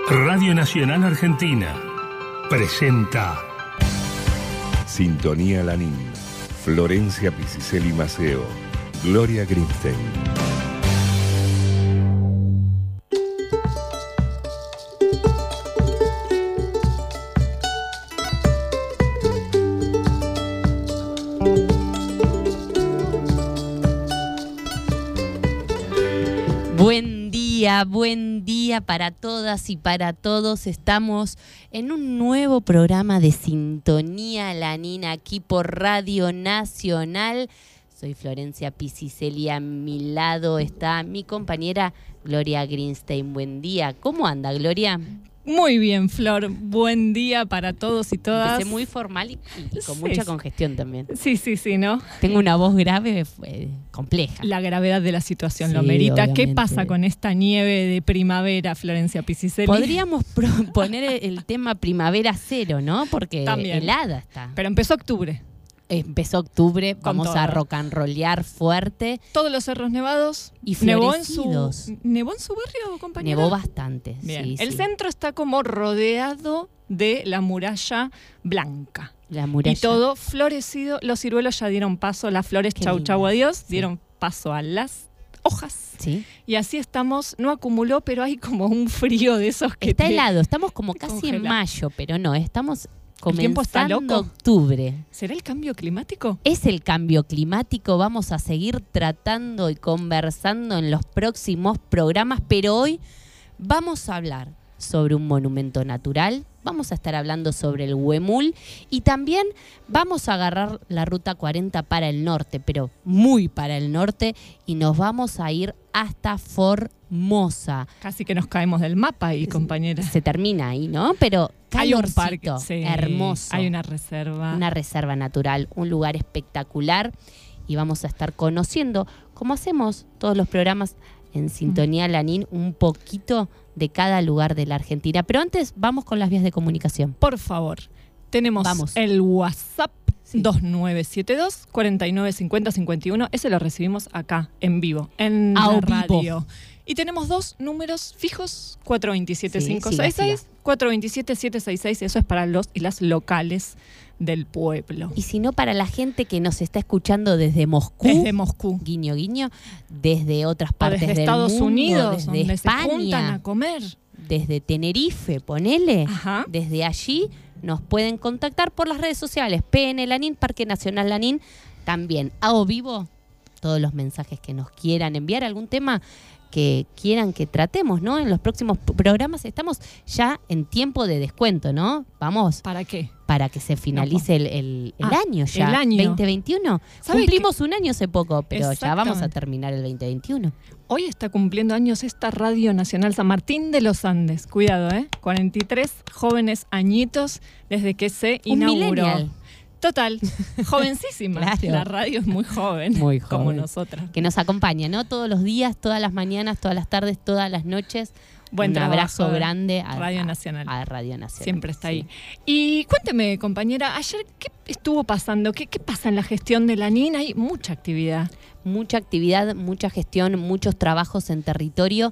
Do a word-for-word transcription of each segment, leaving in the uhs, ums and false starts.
Radio Nacional Argentina presenta Sintonía Lanín, Florencia Piciselli Maceo, Gloria Grimstein. Buen día, buen día para todas y para todos. Estamos en un nuevo programa de Sintonía Lanín aquí por Radio Nacional. Soy Florencia Piciselli, a mi lado está mi compañera Gloria Grimstein. Buen día. ¿Cómo anda, Gloria? Muy bien, Flor. Buen día para todos y todas. Empecé muy formal y, y con Sí, mucha sí. congestión también. Sí, sí, sí, ¿no? Tengo una voz grave, fue compleja. La gravedad de la situación Sí, lo merita. obviamente. ¿Qué pasa con esta nieve de primavera, Florencia Piciselli? Podríamos pro- poner el tema primavera cero, ¿no? Porque También. helada está. Pero empezó octubre. Empezó octubre, Con vamos todo. a rock and rollear fuerte. Todos los cerros nevados. Y nevó en florecidos. su ¿Nevó en su barrio, compañera? Nevó bastante. Bien. Sí, El sí. centro está como rodeado de la muralla blanca. La muralla. Y todo florecido. Los ciruelos ya dieron paso, las flores, Qué chau, lindo. chau, adiós, Sí. dieron paso a las hojas. Sí. Y así estamos, no acumuló, pero hay como un frío de esos que Está te- helado, estamos como te casi en congela. mayo, pero no, estamos ¿El tiempo está comenzando loco? octubre. ¿Será el cambio climático? Es el cambio climático, vamos a seguir tratando y conversando en los próximos programas, pero hoy vamos a hablar sobre un monumento natural, vamos a estar hablando sobre el Huemul y también vamos a agarrar la ruta cuarenta para el norte, pero muy para el norte, y nos vamos a ir hasta Formosa. Casi que nos caemos del mapa ahí, compañera. Se termina ahí, ¿no? Pero Hay un calorcito, parque, sí, hermoso. hay una reserva. Una reserva natural, un lugar espectacular, y vamos a estar conociendo, como hacemos todos los programas en Sintonía Lanín, un poquito de cada lugar de la Argentina. Pero antes vamos con las vías de comunicación. Por favor, tenemos Vamos. el WhatsApp Sí. dos nueve siete dos, cuatro nueve cinco cero cinco uno. Ese lo recibimos acá, en vivo, en A la vivo. radio. Y tenemos dos números fijos, cuatro dos siete cinco seis seis, siga, cuatro dos siete siete seis seis. Eso es para los y las locales del pueblo. Y si no, para la gente que nos está escuchando desde Moscú, Desde Moscú. guiño guiño, desde otras O partes desde del Estados mundo, Unidos, desde donde se juntan España, a comer. desde Tenerife, ponele. Ajá. Desde allí nos pueden contactar por las redes sociales, P N Lanín, Parque Nacional Lanín, también a o vivo, todos los mensajes que nos quieran enviar, algún tema que quieran que tratemos, ¿no? En los próximos p- programas estamos ya en tiempo de descuento, ¿no? Vamos, ¿Para qué? para que se finalice el, el- el Ah, año ya, el año. veinte veintiuno. ¿Sabe Cumplimos un año hace poco, pero ya vamos a Exactamente. terminar el veinte veintiuno. Hoy está cumpliendo años esta Radio Nacional San Martín de los Andes. Cuidado, ¿eh? cuarenta y tres jóvenes añitos desde que se Un inauguró. millennial. Total, jovencísima. Claro. La radio es muy joven, Muy como joven. nosotras. Que nos acompaña, ¿no? Todos los días, todas las mañanas, todas las tardes, todas las noches. Buen Un trabajo abrazo de grande a Radio a- Nacional. A, Radio Nacional. Siempre está Sí. ahí. Y cuénteme, compañera, ayer, ¿qué estuvo pasando? ¿Qué, qué pasa en la gestión de la N I N? Hay mucha actividad. Mucha actividad, mucha gestión, muchos trabajos en territorio.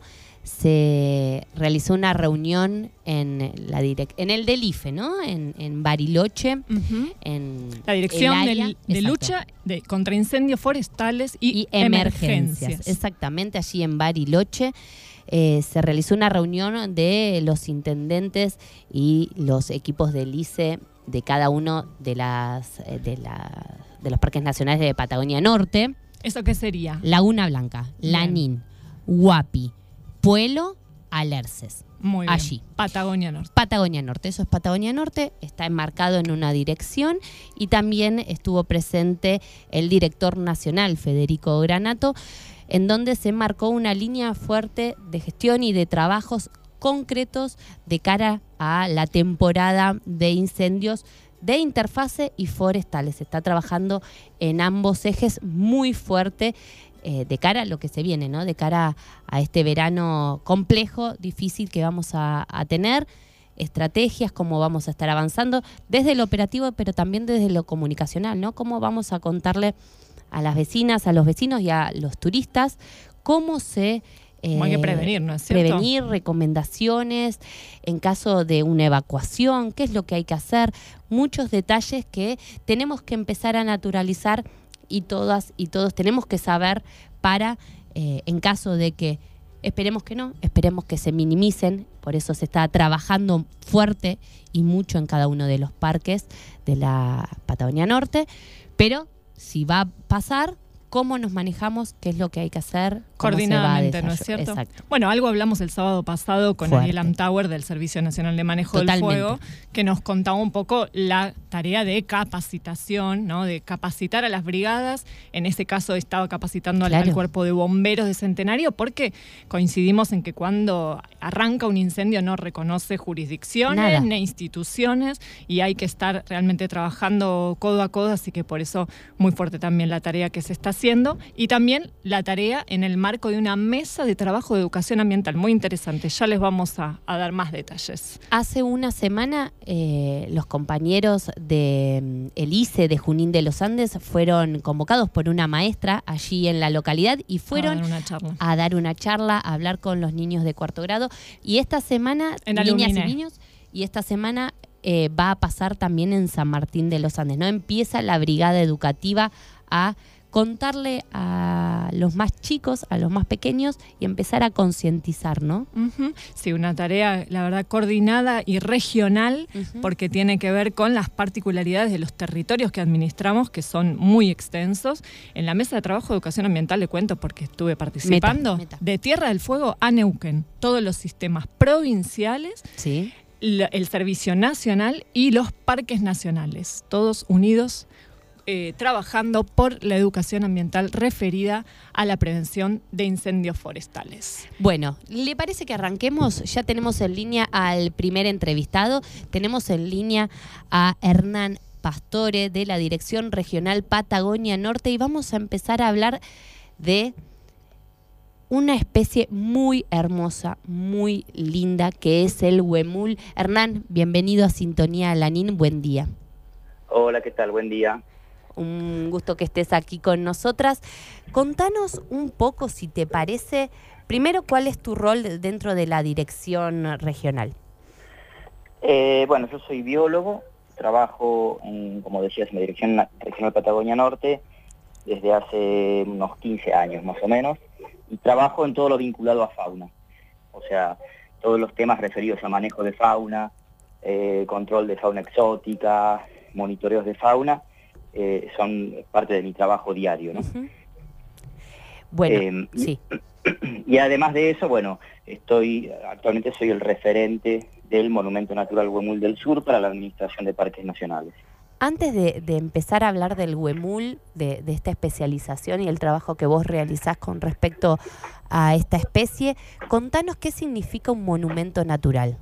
Se realizó una reunión en la direc- en el del I F E, ¿no? En, en Bariloche, en La Dirección el del- área- de exacto. Lucha de, contra Incendios Forestales y, y emergencias. Exactamente, allí en Bariloche eh, se realizó una reunión de los intendentes y los equipos del I C E de cada uno de las eh, de, la- de los parques nacionales de Patagonia Norte, ¿Eso qué sería? Laguna Blanca, Bien. Lanín, Huapi, Puelo, Alerces. Muy bien. Allí. Patagonia Norte. Patagonia Norte, eso es Patagonia Norte, está enmarcado en una dirección, y también estuvo presente el director nacional, Federico Granato, en donde se marcó una línea fuerte de gestión y de trabajos concretos de cara a la temporada de incendios de interfase y forestales. Se está trabajando en ambos ejes muy fuerte eh, de cara a lo que se viene, ¿no? De cara a este verano complejo, difícil que vamos a, a tener, estrategias, cómo vamos a estar avanzando desde lo operativo, pero también desde lo comunicacional, ¿no? Cómo vamos a contarle a las vecinas, a los vecinos y a los turistas cómo se Eh, Hay que prevenir, ¿no es cierto? Prevenir, recomendaciones, en caso de una evacuación, qué es lo que hay que hacer, muchos detalles que tenemos que empezar a naturalizar y todas y todos tenemos que saber para, eh, en caso de que, esperemos que no, esperemos que se minimicen, por eso se está trabajando fuerte y mucho en cada uno de los parques de la Patagonia Norte, pero si va a pasar, ¿cómo nos manejamos? ¿Qué es lo que hay que hacer? Coordinadamente, ¿no es cierto? Exacto. Bueno, algo hablamos el sábado pasado con Fuerte. Ariel Amtauer del Servicio Nacional de Manejo Totalmente. del Fuego, que nos contaba un poco la tarea de capacitación, ¿no? De capacitar a las brigadas. En ese caso estaba capacitando al, Claro. al cuerpo de bomberos de Centenario, porque coincidimos en que cuando arranca un incendio no reconoce jurisdicciones Nada. ni instituciones y hay que estar realmente trabajando codo a codo, así que por eso muy fuerte también la tarea que se está haciendo y también la tarea en el marco de una mesa de trabajo de educación ambiental. Muy interesante, ya les vamos a, a dar más detalles. Hace una semana eh, los compañeros de el I C E de Junín de los Andes fueron convocados por una maestra allí en la localidad y fueron A dar una charla. a dar una charla, a hablar con los niños de cuarto grado. Y esta semana, En niñas y Alumine. niños, y esta semana eh, va a pasar también en San Martín de los Andes, ¿no? Empieza la brigada educativa a contarle a los más chicos, a los más pequeños y empezar a concientizar, ¿no? Uh-huh. Sí, una tarea, la verdad, coordinada y regional, Uh-huh. porque tiene que ver con las particularidades de los territorios que administramos, que son muy extensos. En la mesa de trabajo de educación ambiental, le cuento porque estuve participando, Meta, meta. de Tierra del Fuego a Neuquén, todos los sistemas provinciales, Sí. la- el Servicio Nacional y los parques nacionales, todos unidos, eh, trabajando por la educación ambiental referida a la prevención de incendios forestales. Bueno, ¿le parece que arranquemos? Ya tenemos en línea al primer entrevistado, tenemos en línea a Hernán Pastore de la Dirección Regional Patagonia Norte y vamos a empezar a hablar de una especie muy hermosa, muy linda, que es el huemul. Hernán, bienvenido a Sintonía Lanín, buen día. Hola, ¿qué tal? Buen día. Un gusto que estés aquí con nosotras. Contanos un poco, si te parece, primero, ¿cuál es tu rol dentro de la dirección regional? Eh, bueno, yo soy biólogo, trabajo, en, como decías, en la Dirección Na- Regional Patagonia Norte desde hace unos quince años más o menos, y trabajo en todo lo vinculado a fauna, o sea, todos los temas referidos a manejo de fauna, eh, control de fauna exótica, monitoreos de fauna, eh, son parte de mi trabajo diario, ¿no? Uh-huh. Bueno, Eh, sí. Y además de eso, bueno, estoy actualmente soy el referente del Monumento Natural Huemul del Sur para la Administración de Parques Nacionales. Antes de, de empezar a hablar del huemul, de, de esta especialización y el trabajo que vos realizás con respecto a esta especie, contanos qué significa un monumento natural.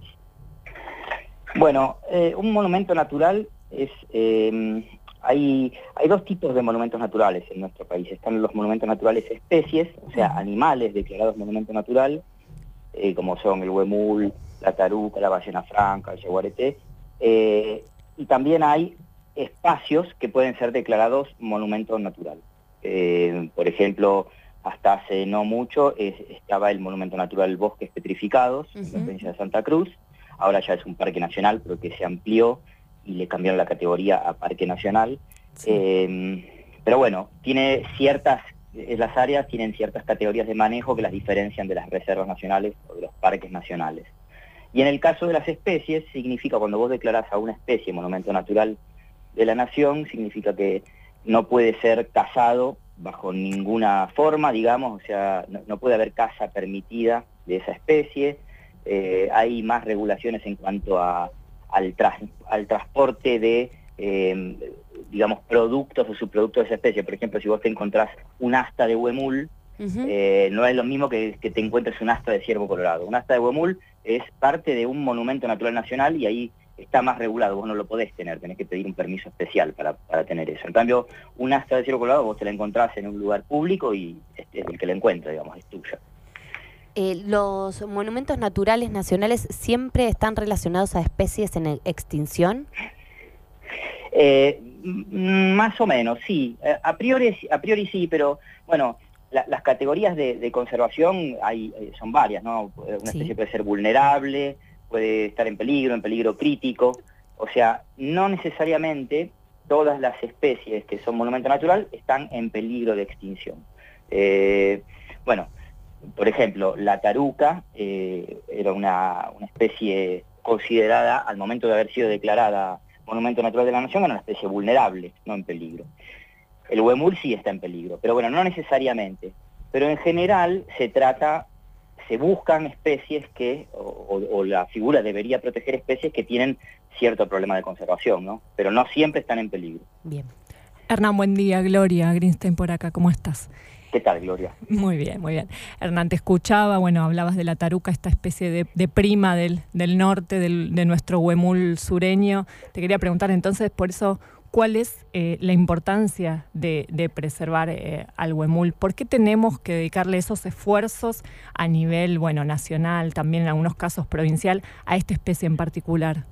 Bueno, eh, un monumento natural es... eh, hay, hay dos tipos de monumentos naturales en nuestro país. Están los monumentos naturales especies, o sea, animales declarados monumento natural, eh, como son el huemul, la taruca, la ballena franca, el yaguareté, eh, y también hay espacios que pueden ser declarados monumento natural. Eh, por ejemplo, hasta hace no mucho es, estaba el monumento natural Bosques Petrificados, uh-huh, en la provincia de Santa Cruz. Ahora ya es un parque nacional, pero que se amplió y le cambiaron la categoría a parque nacional. Sí. Eh, pero bueno, tiene ciertas, las áreas tienen ciertas categorías de manejo que las diferencian de las reservas nacionales o de los parques nacionales. Y en el caso de las especies, significa cuando vos declarás a una especie monumento natural de la nación, significa que no puede ser cazado bajo ninguna forma, digamos, o sea, no, no puede haber caza permitida de esa especie. Eh, hay más regulaciones en cuanto a Al, tras, al transporte de, eh, digamos, productos o subproductos de esa especie. Por ejemplo, si vos te encontrás un asta de huemul, uh-huh, eh, no es lo mismo que, que te encuentres un asta de ciervo colorado. Un asta de huemul es parte de un monumento natural nacional y ahí está más regulado, vos no lo podés tener, tenés que pedir un permiso especial para, para tener eso. En cambio, un asta de ciervo colorado vos te la encontrás en un lugar público y es, es el que la encuentra, digamos, es tuya. Eh, ¿Los monumentos naturales nacionales siempre están relacionados a especies en extinción? Eh, más o menos, sí. A priori, a priori sí, pero bueno, la, las categorías de, de conservación hay, son varias, ¿no? Una Sí. especie puede ser vulnerable, puede estar en peligro, en peligro crítico. O sea, no necesariamente todas las especies que son monumento natural están en peligro de extinción. Eh, bueno, por ejemplo, la taruca eh, era una, una especie considerada, al momento de haber sido declarada monumento natural de la nación, era una especie vulnerable, no en peligro. El huemul sí está en peligro, pero bueno, no necesariamente. Pero en general se trata, se buscan especies que, o, o, o la figura debería proteger especies que tienen cierto problema de conservación, ¿no? Pero no siempre están en peligro. Bien. Hernán, buen día. Gloria Greenstein por acá, ¿cómo estás? ¿Qué tal, Gloria? Muy bien, muy bien. Hernán, te escuchaba, bueno, hablabas de la taruca, esta especie de, de prima del, del norte, del, de nuestro huemul sureño. Te quería preguntar entonces, por eso, ¿cuál es eh, la importancia de, de preservar eh, al huemul? ¿Por qué tenemos que dedicarle esos esfuerzos a nivel, bueno, nacional, también en algunos casos provincial, a esta especie en particular?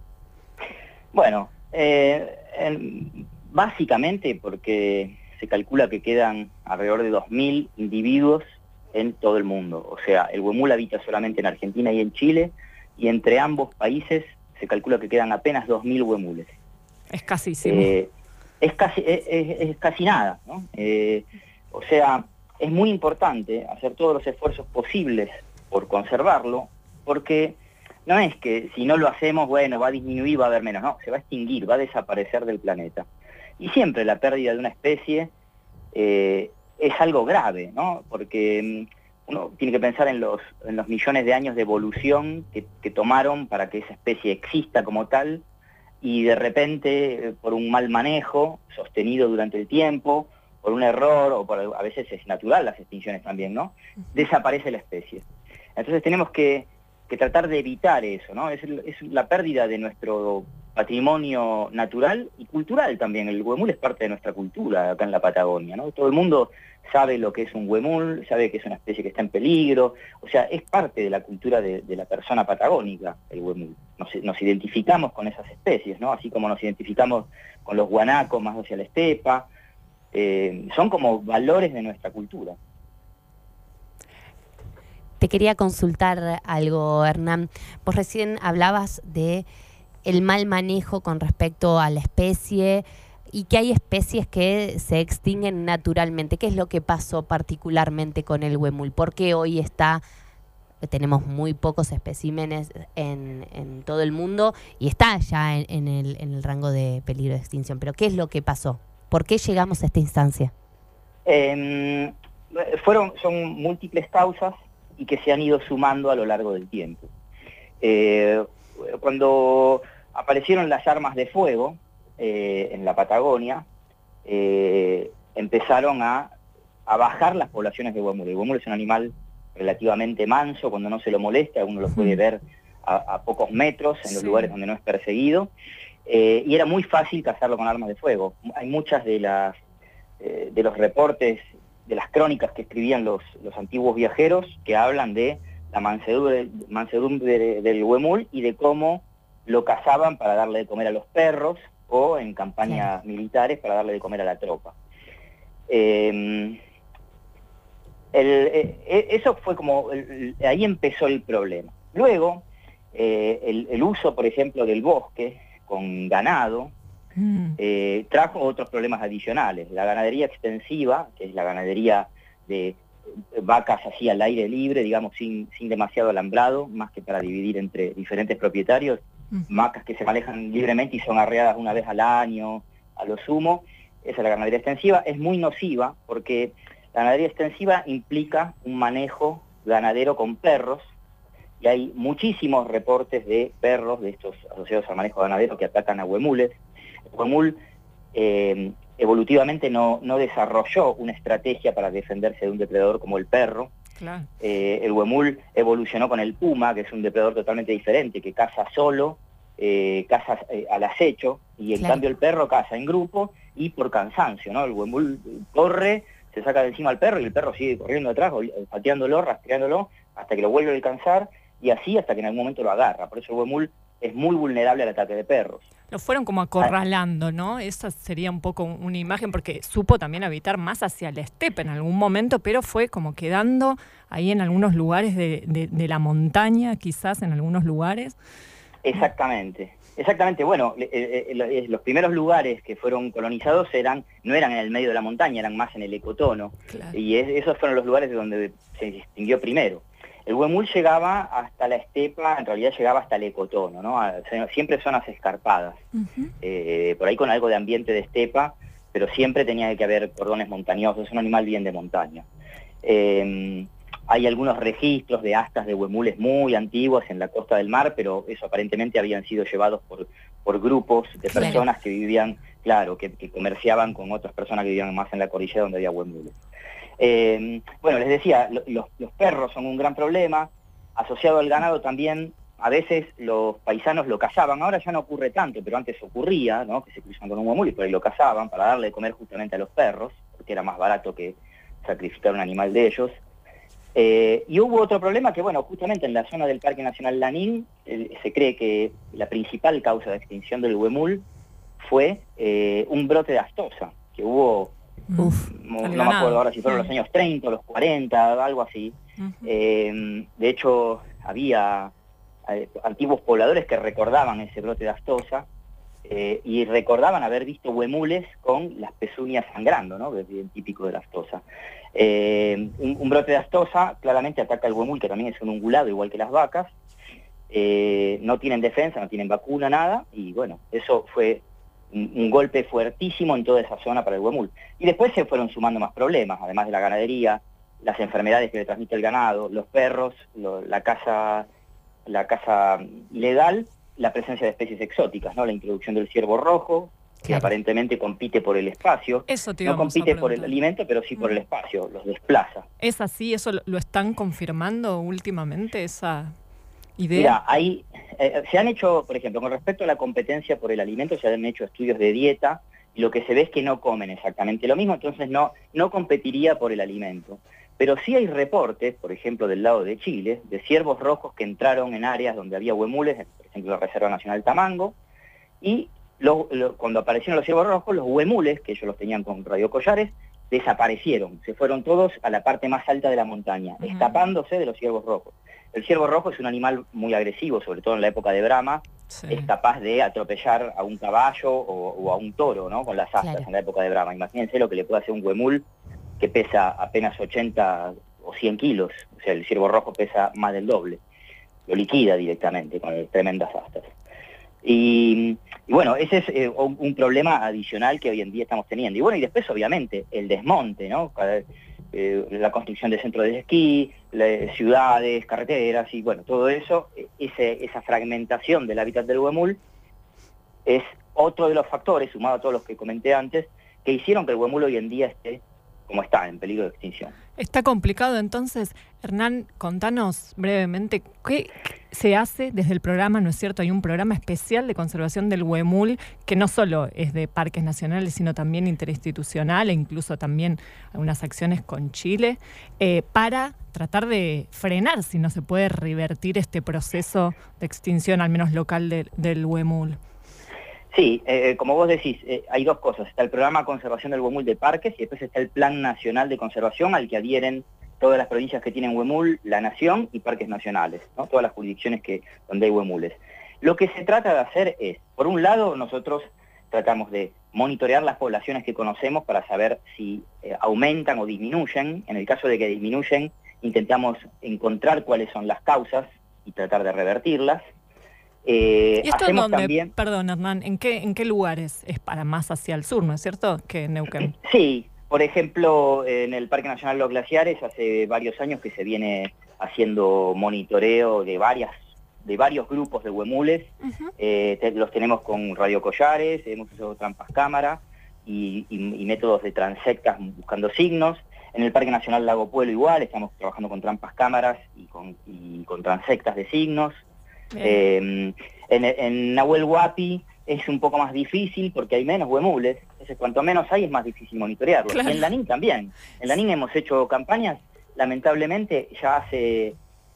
Bueno, eh, en, básicamente porque se calcula que quedan alrededor de dos mil individuos en todo el mundo. O sea, el huemul habita solamente en Argentina y en Chile, y entre ambos países se calcula que quedan apenas dos mil huemules. Es casísimo. Eh, es, casi, es, es, es casi nada, ¿no? Eh, o sea, es muy importante hacer todos los esfuerzos posibles por conservarlo, porque no es que si no lo hacemos, bueno, va a disminuir, va a haber menos, no, se va a extinguir, va a desaparecer del planeta. Y siempre la pérdida de una especie eh, es algo grave, ¿no? Porque uno tiene que pensar en los, en los millones de años de evolución que, que tomaron para que esa especie exista como tal, y de repente, por un mal manejo sostenido durante el tiempo, por un error, o por, a veces es natural las extinciones también, ¿no? Desaparece la especie. Entonces tenemos que, que tratar de evitar eso, ¿no? Es, es la pérdida de nuestro patrimonio natural y cultural también. El huemul es parte de nuestra cultura acá en la Patagonia, ¿no? Todo el mundo sabe lo que es un huemul, sabe que es una especie que está en peligro, o sea, es parte de la cultura de, de la persona patagónica, el huemul. Nos, nos identificamos con esas especies, ¿no? Así como nos identificamos con los guanacos más hacia la estepa, eh, son como valores de nuestra cultura. Te quería consultar algo, Hernán. Vos recién hablabas de el mal manejo con respecto a la especie y que hay especies que se extinguen naturalmente. ¿Qué es lo que pasó particularmente con el huemul? ¿Por qué hoy está, tenemos muy pocos especímenes en, en todo el mundo y está ya en, en, el, en el rango de peligro de extinción? ¿Pero qué es lo que pasó? ¿Por qué llegamos a esta instancia? Eh, fueron, son múltiples causas y que se han ido sumando a lo largo del tiempo. Eh, cuando aparecieron las armas de fuego eh, en la Patagonia, eh, empezaron a, a bajar las poblaciones de huemul. El huemul es un animal relativamente manso, cuando no se lo molesta, uno lo puede ver a, a pocos metros, en los Sí. lugares donde no es perseguido, eh, y era muy fácil cazarlo con armas de fuego. Hay muchas de las eh, de los reportes, de las crónicas que escribían los, los antiguos viajeros, que hablan de la mansedumbre, mansedumbre del huemul y de cómo lo cazaban para darle de comer a los perros o en campañas sí. militares para darle de comer a la tropa. Eh, el, eh, eso fue como, el, ahí empezó el problema. Luego, eh, el, el uso, por ejemplo, del bosque con ganado, mm. eh, trajo otros problemas adicionales. La ganadería extensiva, que es la ganadería de vacas así al aire libre, digamos, sin, sin demasiado alambrado, más que para dividir entre diferentes propietarios, uh-huh. vacas que se manejan libremente y son arreadas una vez al año, a lo sumo. Esa es la ganadería extensiva. Es muy nociva porque la ganadería extensiva implica un manejo ganadero con perros, y hay muchísimos reportes de perros, de estos asociados al manejo ganadero, que atacan a huemules. El huemul eh, evolutivamente no, no desarrolló una estrategia para defenderse de un depredador como el perro. Claro. Eh, el huemul evolucionó con el puma, que es un depredador totalmente diferente, que caza solo, eh, caza eh, al acecho, y en claro. cambio el perro caza en grupo y por cansancio, ¿no? El huemul corre, se saca de encima al perro y el perro sigue corriendo atrás, pateándolo, rastreándolo, hasta que lo vuelve a alcanzar, y así hasta que en algún momento lo agarra. Por eso el huemul es muy vulnerable al ataque de perros. Lo fueron como acorralando, ¿no? Esa sería un poco una imagen, porque supo también habitar más hacia el estepe en algún momento, pero fue como quedando ahí en algunos lugares de, de, de la montaña, quizás en algunos lugares. Exactamente, exactamente. Bueno, eh, eh, los primeros lugares que fueron colonizados eran no eran en el medio de la montaña, eran más en el ecotono. Claro. Y es, esos fueron los lugares donde se distinguió primero. El huemul llegaba hasta la estepa, en realidad llegaba hasta el ecotono, ¿no? Siempre zonas escarpadas, uh-huh. eh, por ahí con algo de ambiente de estepa, pero siempre tenía que haber cordones montañosos, es un animal bien de montaña. Eh, hay algunos registros de astas de huemules muy antiguos en la costa del mar, pero eso aparentemente habían sido llevados por, por grupos de personas claro. que vivían, claro, que, que comerciaban con otras personas que vivían más en la cordillera donde había huemules. Eh, bueno, les decía, lo, los, los perros son un gran problema, asociado al ganado también, a veces los paisanos lo cazaban, ahora ya no ocurre tanto, pero antes ocurría, ¿no? Que se cruzan con un huemul y por ahí lo cazaban para darle de comer justamente a los perros, porque era más barato que sacrificar un animal de ellos. Eh, y hubo otro problema que, bueno, justamente en la zona del Parque Nacional Lanín, eh, se cree que la principal causa de extinción del huemul fue eh, un brote de astosa, que hubo... Uf, no, no me acuerdo ahora si fueron los años treinta, los cuarenta, algo así. Uh-huh. Eh, de hecho, había eh, antiguos pobladores que recordaban ese brote de astosa eh, y recordaban haber visto huemules con las pezuñas sangrando, ¿no? Que es bien típico de la astosa. Eh, un, un brote de astosa claramente ataca al huemul, que también es un ungulado, igual que las vacas. Eh, no tienen defensa, no tienen vacuna, nada, y bueno, eso fue... un golpe fuertísimo en toda esa zona para el huemul. Y después se fueron sumando más problemas, además de la ganadería, las enfermedades que le transmite el ganado, los perros, lo, la caza la caza ilegal, la presencia de especies exóticas, ¿no? La introducción del ciervo rojo, que claro. aparentemente compite por el espacio. Eso te no compite por el alimento, pero sí por el espacio, los desplaza. ¿Es así? ¿Eso lo están confirmando últimamente, esa idea? Mira, hay, eh, se han hecho, por ejemplo, con respecto a la competencia por el alimento, se han hecho estudios de dieta, y lo que se ve es que no comen exactamente lo mismo, entonces no, no competiría por el alimento. Pero sí hay reportes, por ejemplo, del lado de Chile, de ciervos rojos que entraron en áreas donde había huemules, por ejemplo, la Reserva Nacional Tamango, y lo, lo, cuando aparecieron los ciervos rojos, los huemules, que ellos los tenían con radiocollares, desaparecieron, se fueron todos a la parte más alta de la montaña, uh-huh. escapándose de los ciervos rojos. El ciervo rojo es un animal muy agresivo, sobre todo en la época de Brahma, sí. es capaz de atropellar a un caballo o, o a un toro, ¿no? Con las astas claro. en la época de Brahma. Imagínense lo que le puede hacer un huemul que pesa apenas ochenta o cien kilos, o sea, el ciervo rojo pesa más del doble, lo liquida directamente con tremendas astas. Y, y bueno, ese es eh, un, un problema adicional que hoy en día estamos teniendo. Y bueno, y después obviamente el desmonte, ¿no? Cada, eh, la construcción de centros de esquí, la, ciudades, carreteras y bueno, todo eso, ese, esa fragmentación del hábitat del huemul es otro de los factores, sumado a todos los que comenté antes, que hicieron que el huemul hoy en día esté como está, en peligro de extinción. Está complicado, entonces, Hernán, contanos brevemente, ¿qué se hace desde el programa? ¿No es cierto? Hay un programa especial de conservación del huemul, que no solo es de parques nacionales, sino también interinstitucional, e incluso también algunas acciones con Chile, eh, para tratar de frenar, si no se puede revertir este proceso de extinción, al menos local, de, del huemul. Sí, eh, como vos decís, eh, hay dos cosas. Está el programa de conservación del huemul de parques y después está el Plan Nacional de Conservación al que adhieren todas las provincias que tienen huemul, la nación y parques nacionales, ¿no? Todas las jurisdicciones que, donde hay huemules. Lo que se trata de hacer es, por un lado, nosotros tratamos de monitorear las poblaciones que conocemos para saber si eh, aumentan o disminuyen. En el caso de que disminuyen, intentamos encontrar cuáles son las causas y tratar de revertirlas. Eh, ¿Y esto en dónde? También... Perdón, Hernán, ¿en qué, ¿en qué lugares? Es para más hacia el sur, ¿no es cierto?, que Neuquén. Sí, por ejemplo, en el Parque Nacional Los Glaciares hace varios años que se viene haciendo monitoreo de varias de varios grupos de huemules. Uh-huh. eh, te, los tenemos con radiocollares, hemos usado trampas cámara y, y, y métodos de transectas buscando signos. En el Parque Nacional Lago Puelo igual, estamos trabajando con trampas cámaras y con, y con transectas de signos. Eh, en, en Nahuel Huapi es un poco más difícil porque hay menos huemules, entonces cuanto menos hay es más difícil monitorearlo. Claro. Y en Lanín también. En Lanín hemos hecho campañas, lamentablemente ya hace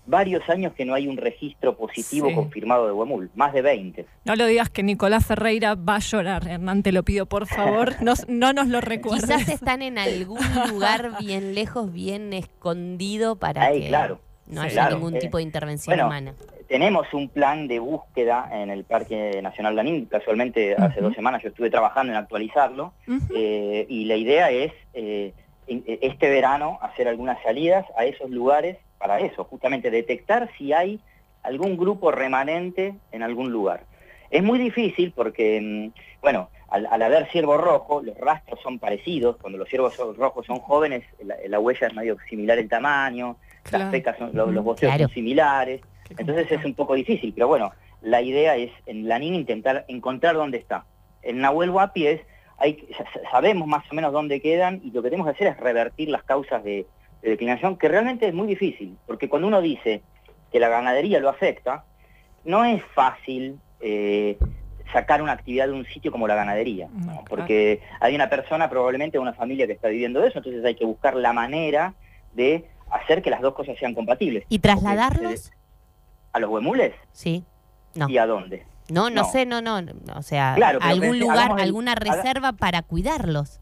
varios años que no hay un registro positivo Sí. confirmado de huemul, más de veinte. No lo digas que Nicolás Ferreira va a llorar, Hernán, te lo pido por favor, no, no nos lo recuerdes. Quizás están en algún lugar bien lejos, bien escondido para Ahí, que claro. no Sí. haya Claro, ningún eh, tipo de intervención bueno, humana. Tenemos un plan de búsqueda en el Parque Nacional Lanín, casualmente hace Ujú. dos semanas yo estuve trabajando en actualizarlo, Ujú. eh, y la idea es eh, en- este verano hacer algunas salidas a esos lugares para eso, justamente detectar si hay algún grupo remanente en algún lugar. Es muy difícil porque, mm, bueno, al, al haber ciervo rojo, los rastros son parecidos. Cuando los ciervos son- rojos son jóvenes, la, la huella es medio similar el tamaño, Claro. las pecas, son, los, los Ujú. boceos Claro. son similares. Qué Entonces es complicado. un poco difícil, pero bueno, la idea es en Lanín intentar encontrar dónde está. En Nahuel Huapi es, hay, ya sabemos más o menos dónde quedan y lo que tenemos que hacer es revertir las causas de, de declinación, que realmente es muy difícil, porque cuando uno dice que la ganadería lo afecta, no es fácil eh, sacar una actividad de un sitio como la ganadería, No, ¿no? claro. Porque hay una persona, probablemente una familia que está viviendo de eso, entonces hay que buscar la manera de hacer que las dos cosas sean compatibles. ¿Y Porque, trasladarlos? eh, ¿A los huemules? Sí. No. ¿Y a dónde? No, no, No. sé, no, no, no, o sea, Claro, pero algún pensé- lugar, hagamos el- alguna haga- reserva para cuidarlos.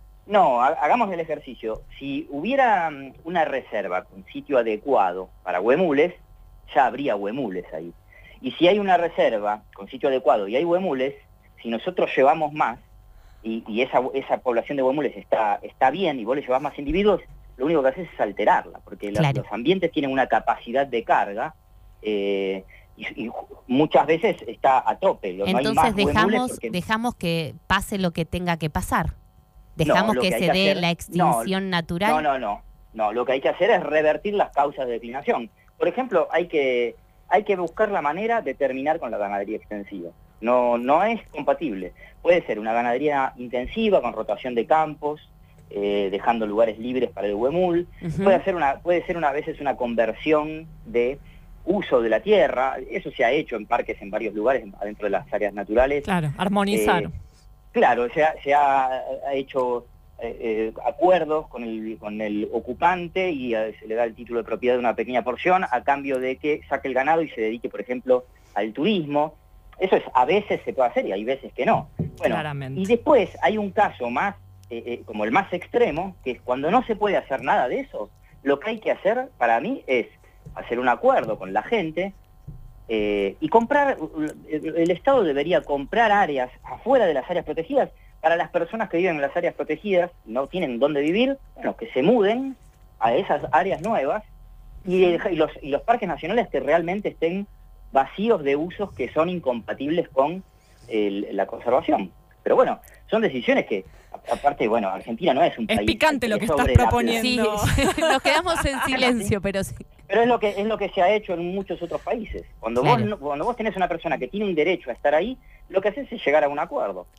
No, ha- hagamos el ejercicio. Si hubiera mm, una reserva con sitio adecuado para huemules, ya habría huemules ahí. Y si hay una reserva con sitio adecuado y hay huemules, si nosotros llevamos más y, y esa, esa población de huemules está, está bien y vos le llevas más individuos, lo único que haces es alterarla, porque la- Claro. los ambientes tienen una capacidad de carga eh, y, y muchas veces está a tope. Lo- no hay Entonces más huemules dejamos, porque- dejamos que pase lo que tenga que pasar. Dejamos lo que, que hay se que dé hacer- la no, extinción natural. No, no, no. No, lo que hay que hacer es revertir las causas de declinación. Por ejemplo, hay que, hay que buscar la manera de terminar con la ganadería extensiva. No, no es compatible. Puede ser una ganadería intensiva con rotación de campos, eh, dejando lugares libres para el huemul. Ujú. Puede ser una, puede ser una veces una conversión de uso de la tierra. Eso se ha hecho en parques en varios lugares, adentro de las áreas naturales. Claro, armonizar. Eh, Claro, se ha, se ha, ha hecho eh, eh, acuerdos con el, con el ocupante y eh, se le da el título de propiedad de una pequeña porción a cambio de que saque el ganado y se dedique, por ejemplo, al turismo. Eso es, a veces se puede hacer y hay veces que no. Bueno, Claramente. y después hay un caso más, eh, eh, como el más extremo, que es cuando no se puede hacer nada de eso, lo que hay que hacer para mí es hacer un acuerdo con la gente, Eh, y comprar, el, el Estado debería comprar áreas afuera de las áreas protegidas para las personas que viven en las áreas protegidas, no tienen dónde vivir, bueno, que se muden a esas áreas nuevas y, y, los, y los parques nacionales que realmente estén vacíos de usos que son incompatibles con el, la conservación. Pero bueno, son decisiones que, aparte, bueno, Argentina no es un Es país... picante lo que estás sobre la proponiendo. Sí, nos quedamos en silencio, pero sí. Pero es lo que es lo que se ha hecho en muchos otros países. Cuando Claro. vos no- cuando vos tenés una persona que tiene un derecho a estar ahí, lo que haces es llegar a un acuerdo.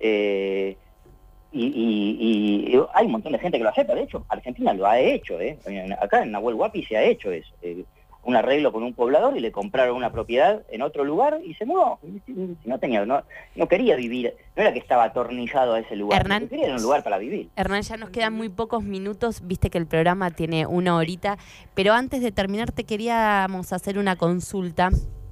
Eh, y, y- y hay un montón de gente que lo acepta. De hecho, Argentina lo ha hecho. ¿eh? Acá en Nahuel Huapi se ha hecho eso. Eh, un arreglo con un poblador y le compraron una propiedad en otro lugar y se mudó. No tenía, no, no quería vivir, no era que estaba atornillado a ese lugar. Hernán. Lo que quería era un lugar para vivir. Hernán, ya nos quedan muy pocos minutos, viste que el programa tiene una horita, pero antes de terminar te queríamos hacer una consulta.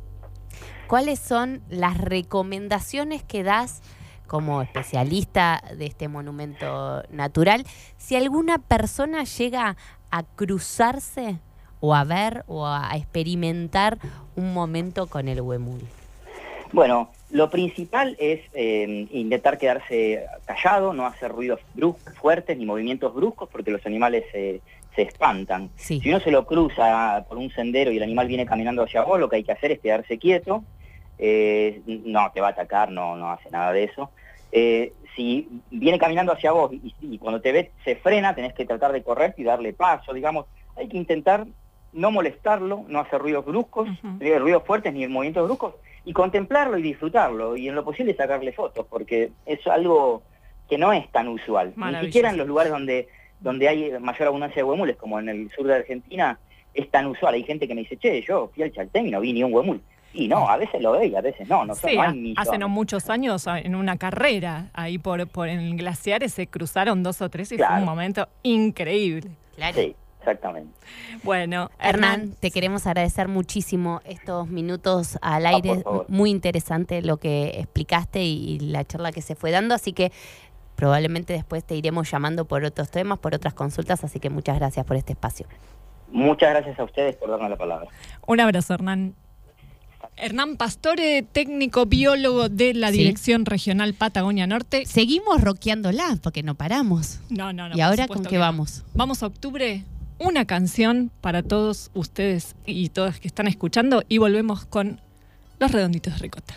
¿Cuáles son las recomendaciones que das como especialista de este monumento natural si alguna persona llega a cruzarse o a ver o a experimentar un momento con el huemul? Bueno, lo principal es eh, intentar quedarse callado, no hacer ruidos bruscos, fuertes ni movimientos bruscos porque los animales eh, se espantan. Sí. Si uno se lo cruza por un sendero y el animal viene caminando hacia vos, lo que hay que hacer es quedarse quieto. Eh, no te va a atacar, no, no hace nada de eso. Eh, si viene caminando hacia vos y, y cuando te ve se frena, tenés que tratar de correr y darle paso, digamos. Hay que intentar no molestarlo, no hacer ruidos bruscos, Ujú. ni ruidos fuertes ni movimientos bruscos, y contemplarlo y disfrutarlo, y en lo posible sacarle fotos, porque es algo que no es tan usual. Ni Maravilloso. siquiera en los lugares donde, donde hay mayor abundancia de huemules, como en el sur de Argentina, es tan usual. Hay gente que me dice, che, yo fui al Chaltén y no vi ni un huemul. Y no, a veces lo ve y a veces no, no, son, Sí, no hay ha- millones. hace no muchos años a- en una carrera ahí por, por en glaciares se cruzaron dos o tres y fue Claro. un momento increíble. Claro. Sí, Exactamente. Bueno, Hernán, Hernán, te queremos agradecer muchísimo estos minutos al Ah, aire. por favor. Muy interesante lo que explicaste y, y la charla que se fue dando, así que probablemente después te iremos llamando por otros temas, por otras consultas, así que muchas gracias por este espacio. Muchas gracias a ustedes por darme la palabra. un abrazo, Hernán. Hernán Pastore, técnico biólogo de la Sí. Dirección Regional Patagonia Norte. Seguimos rockeándola porque no paramos. No, no, no. ¿Y por ahora supuesto con que qué no. vamos? Vamos a octubre, una canción para todos ustedes y todas que están escuchando y volvemos con Los Redonditos de Ricota.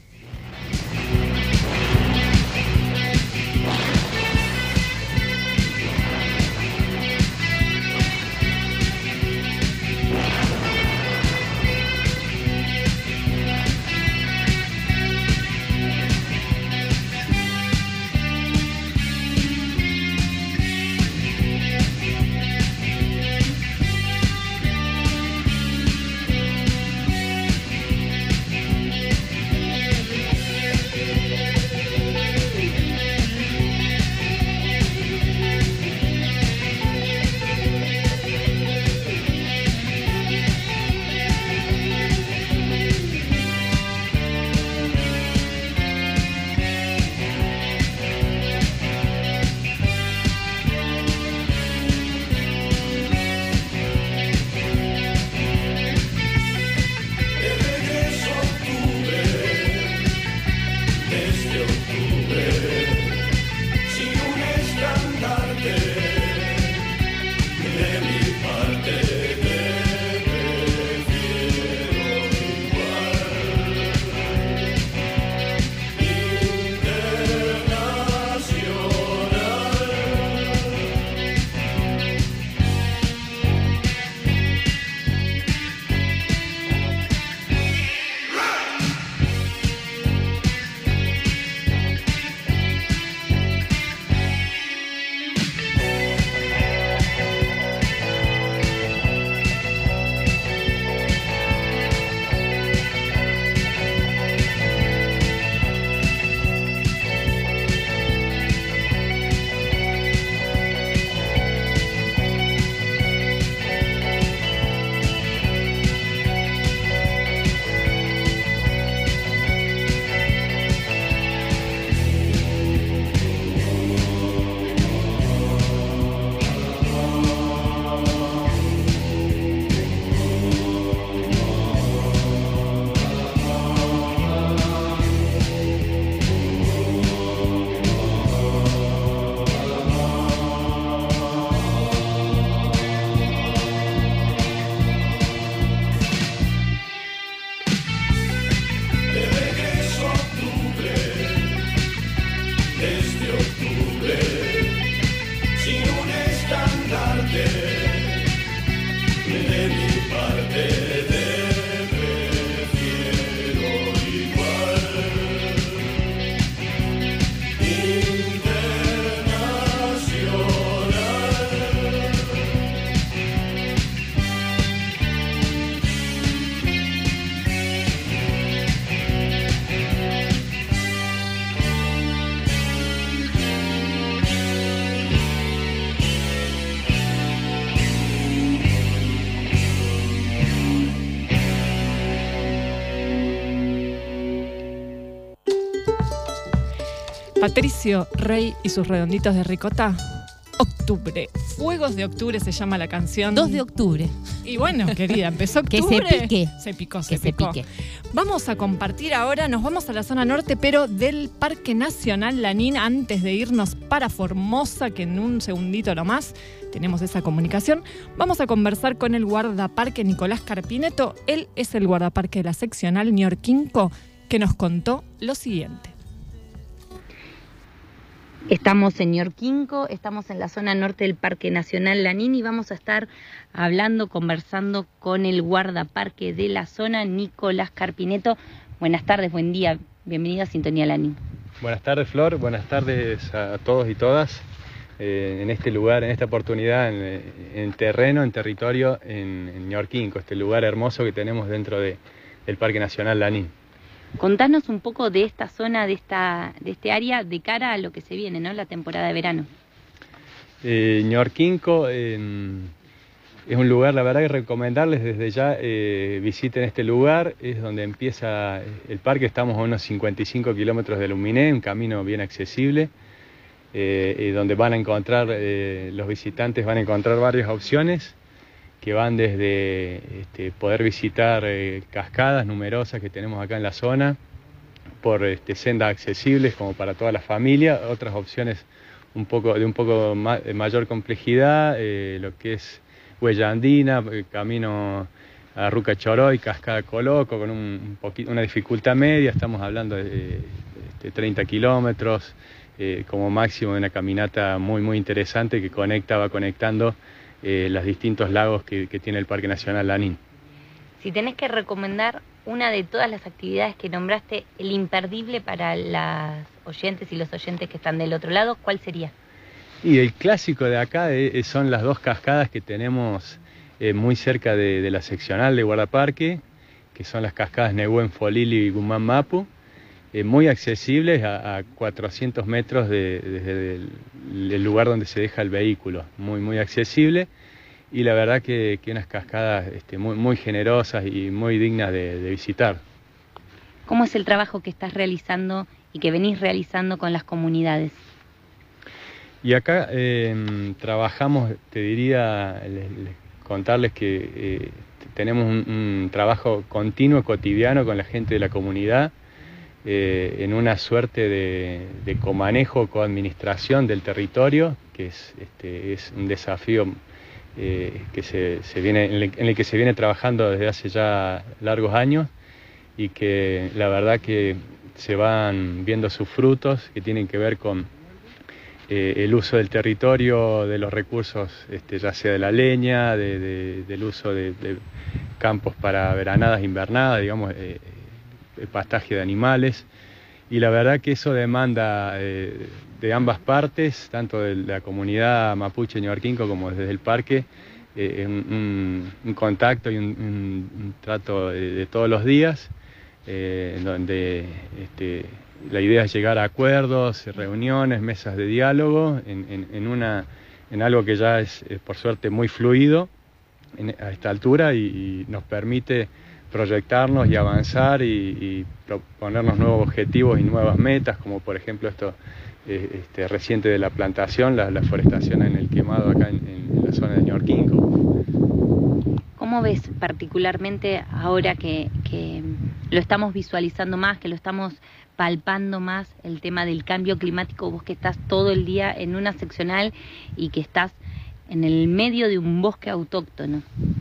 Patricio Rey y sus redonditos de ricota. Octubre. Fuegos de Octubre se llama la canción. dos de octubre. Y bueno, querida, empezó Que octubre. se pique. Se picó, Que se se picó. pique. Vamos a compartir ahora, nos vamos a la zona norte, pero del Parque Nacional Lanín, antes de irnos para Formosa, que en un segundito nomás tenemos esa comunicación. Vamos a conversar con el guardaparque Nicolás Carpineto. Él es el guardaparque de la seccional Ñorquinco, que nos contó lo siguiente. Estamos en Ñorquinco, estamos en la zona norte del Parque Nacional Lanín y vamos a estar hablando, conversando con el guardaparque de la zona, Nicolás Carpineto. Buenas tardes, buen día, bienvenido a Sintonía Lanín. Buenas tardes, Flor, buenas tardes a todos y todas eh, en este lugar, en esta oportunidad, en, en terreno, en territorio, en, en Ñorquinco, este lugar hermoso que tenemos dentro de, del Parque Nacional Lanín. Contanos un poco de esta zona, de esta, de este área, de cara a lo que se viene, ¿no? La temporada de verano. Eh, Ñorquinco eh, es un lugar, la verdad que recomendarles desde ya, eh, visiten este lugar, es donde empieza el parque, estamos a unos cincuenta y cinco kilómetros de Luminé, un camino bien accesible, eh, y donde van a encontrar, eh, los visitantes van a encontrar varias opciones, que van desde este, poder visitar eh, cascadas numerosas que tenemos acá en la zona, por este, sendas accesibles como para toda la familia, otras opciones un poco, de un poco ma de mayor complejidad, eh, lo que es Huella Andina, camino a Ruca Choroy, Cascada Coloco, con un, un poquito, una dificultad media, estamos hablando de, de treinta kilómetros, eh, como máximo de una caminata muy muy interesante que conecta, va conectando eh, los distintos lagos que, que tiene el Parque Nacional Lanín. Si tenés que recomendar una de todas las actividades que nombraste, el imperdible para las oyentes y los oyentes que están del otro lado, ¿cuál sería? Y el clásico de acá eh, son las dos cascadas que tenemos eh, muy cerca de, de la seccional de Guardaparque, que son las cascadas Nehuen Folili y Gumán Mapu, eh, muy accesibles a, a cuatrocientos metros de, desde el, el lugar donde se deja el vehículo, muy, muy accesible, y la verdad que, que unas cascadas este, muy, muy generosas y muy dignas de, de visitar. ¿Cómo es el trabajo que estás realizando y que venís realizando con las comunidades? Y acá eh, trabajamos, te diría, les, les contarles que eh, tenemos un, un trabajo continuo, cotidiano con la gente de la comunidad, eh, en una suerte de, de comanejo, coadministración del territorio, que es, este, es un desafío eh, que se, se viene, en, el, en el que se viene trabajando desde hace ya largos años, y que la verdad que se van viendo sus frutos, que tienen que ver con Eh, el uso del territorio, de los recursos, este, ya sea de la leña, de, de, del uso de, de campos para veranadas, invernadas, digamos, eh, el pastaje de animales. Y la verdad que eso demanda eh, de ambas partes, tanto de la comunidad mapuche ñorquinco como desde el parque, eh, un, un, un contacto y un, un, un trato de, de todos los días, eh, donde este, la idea es llegar a acuerdos, reuniones, mesas de diálogo, en, en, en, una, en algo que ya es, es por suerte muy fluido en, a esta altura, y, y nos permite proyectarnos y avanzar y, y proponernos nuevos objetivos y nuevas metas, como por ejemplo esto eh, este, reciente de la plantación, la, la forestación en el quemado acá en, en la zona de Ñorquinco. ¿Cómo ves particularmente ahora que, que lo estamos visualizando más, que lo estamos palpando más, el tema del cambio climático, vos que estás todo el día en una seccional y que estás en el medio de un bosque autóctono?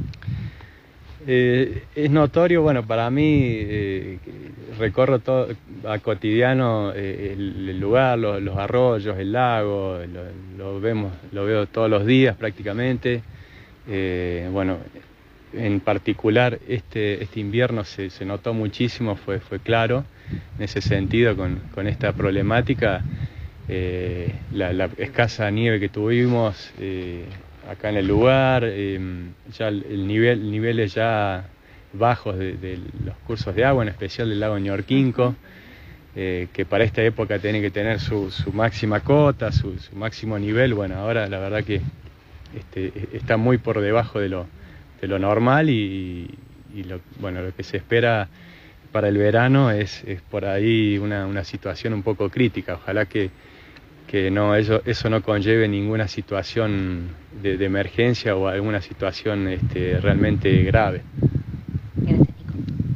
Eh, es notorio, bueno, para mí, eh, recorro todo a cotidiano eh, el, el lugar, los, los arroyos, el lago, lo, lo, vemos, lo veo todos los días prácticamente. Eh, bueno, en particular este, este invierno se, se notó muchísimo, fue, fue claro en ese sentido con, con esta problemática, eh, la, la escasa nieve que tuvimos eh, acá en el lugar, eh, ya el nivel, niveles ya bajos de, de los cursos de agua, en especial del lago Ñorquinco, eh, que para esta época tiene que tener su, su máxima cota, su, su máximo nivel. Bueno, ahora la verdad que este, está muy por debajo de lo, de lo normal, y, y lo, bueno, lo que se espera para el verano es, es por ahí una, una situación un poco crítica. Ojalá que, que no, eso, eso no conlleve ninguna situación de, de emergencia o alguna situación este, realmente grave. Gracias, Nico.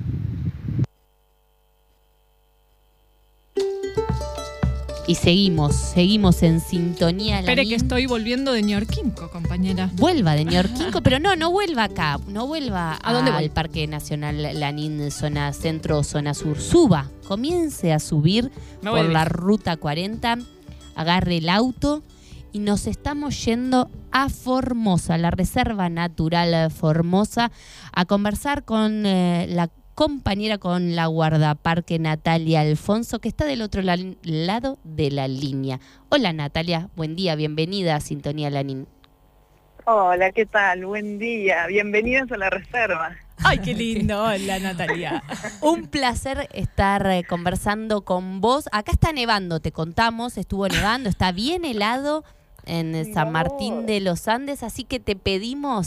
Y seguimos, seguimos en sintonía. Espere Lanín. que estoy volviendo de Ñorquinco, compañera. Vuelva de Ñorquinco, pero no, no vuelva acá, no vuelva ¿A dónde voy? al Parque Nacional Lanín, zona centro, zona sur. Suba, comience a subir Me voy por de la viaje. ruta cuarenta, agarre el auto y nos estamos yendo a Formosa, la Reserva Natural Formosa, a conversar con eh, la compañera, con la guardaparque Natalia Alfonso, que está del otro la lado de la línea. Hola Natalia, buen día, bienvenida a Sintonía Lanín. Hola, ¿qué tal? Buen día, bienvenidos a la reserva. Ay, qué lindo. Hola, Natalia. Un placer estar eh, conversando con vos. Acá está nevando, te contamos, estuvo nevando, está bien helado en San No. Martín de los Andes, así que te pedimos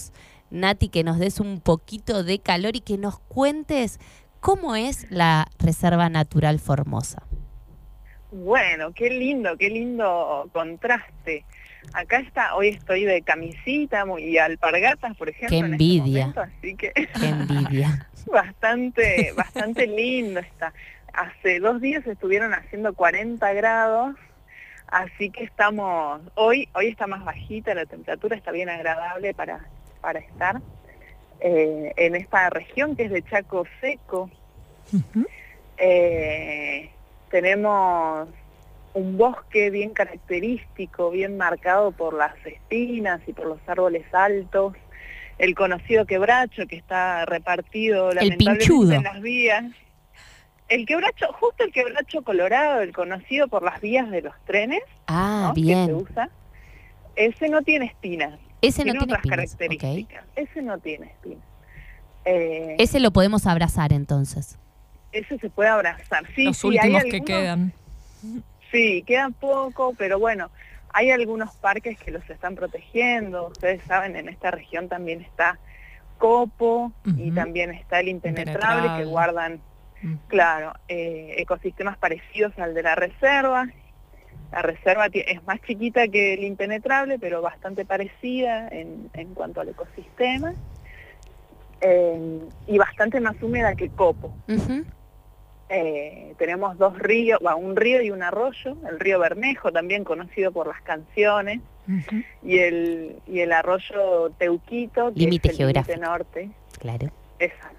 Nati, que nos des un poquito de calor y que nos cuentes cómo es la Reserva Natural Formosa. Bueno, qué lindo, qué lindo contraste. Acá está, hoy estoy de camisita muy, y alpargatas, por ejemplo. Qué envidia. En este momento, así que Qué envidia. bastante, bastante lindo está. Hace dos días estuvieron haciendo cuarenta grados, así que estamos, hoy, hoy está más bajita, la temperatura está bien agradable para, para estar eh, en esta región que es de Chaco seco. Uh-huh. Eh, tenemos un bosque bien característico, bien marcado por las espinas y por los árboles altos, el conocido quebracho que está repartido lamentablemente en las vías. El quebracho, justo el quebracho colorado, el conocido por las vías de los trenes, Ah, ¿no? bien. que se usa, ese no tiene espinas. Ese no tiene tiene otras espinas, características. Ese no tiene espinas. Eh, Ese lo podemos abrazar entonces. ese se puede abrazar. Sí, Los sí, últimos hay que algunos- quedan. Sí, queda poco, pero bueno, hay algunos parques que los están protegiendo. Ustedes saben, en esta región también está Copo y Ujú. también está el Impenetrable, Impenetrable. que guardan, Mm. claro, eh, ecosistemas parecidos al de la reserva. La reserva ti- es más chiquita que el Impenetrable, pero bastante parecida en, en cuanto al ecosistema. Eh, y bastante más húmeda que Copo. Ujú. Eh, tenemos dos ríos, bueno, un río y un arroyo, el río Bermejo, también conocido por las canciones, Ujú. y el, y el arroyo Teuquito, que Límite es el geográfico. límite norte. Claro. Exacto.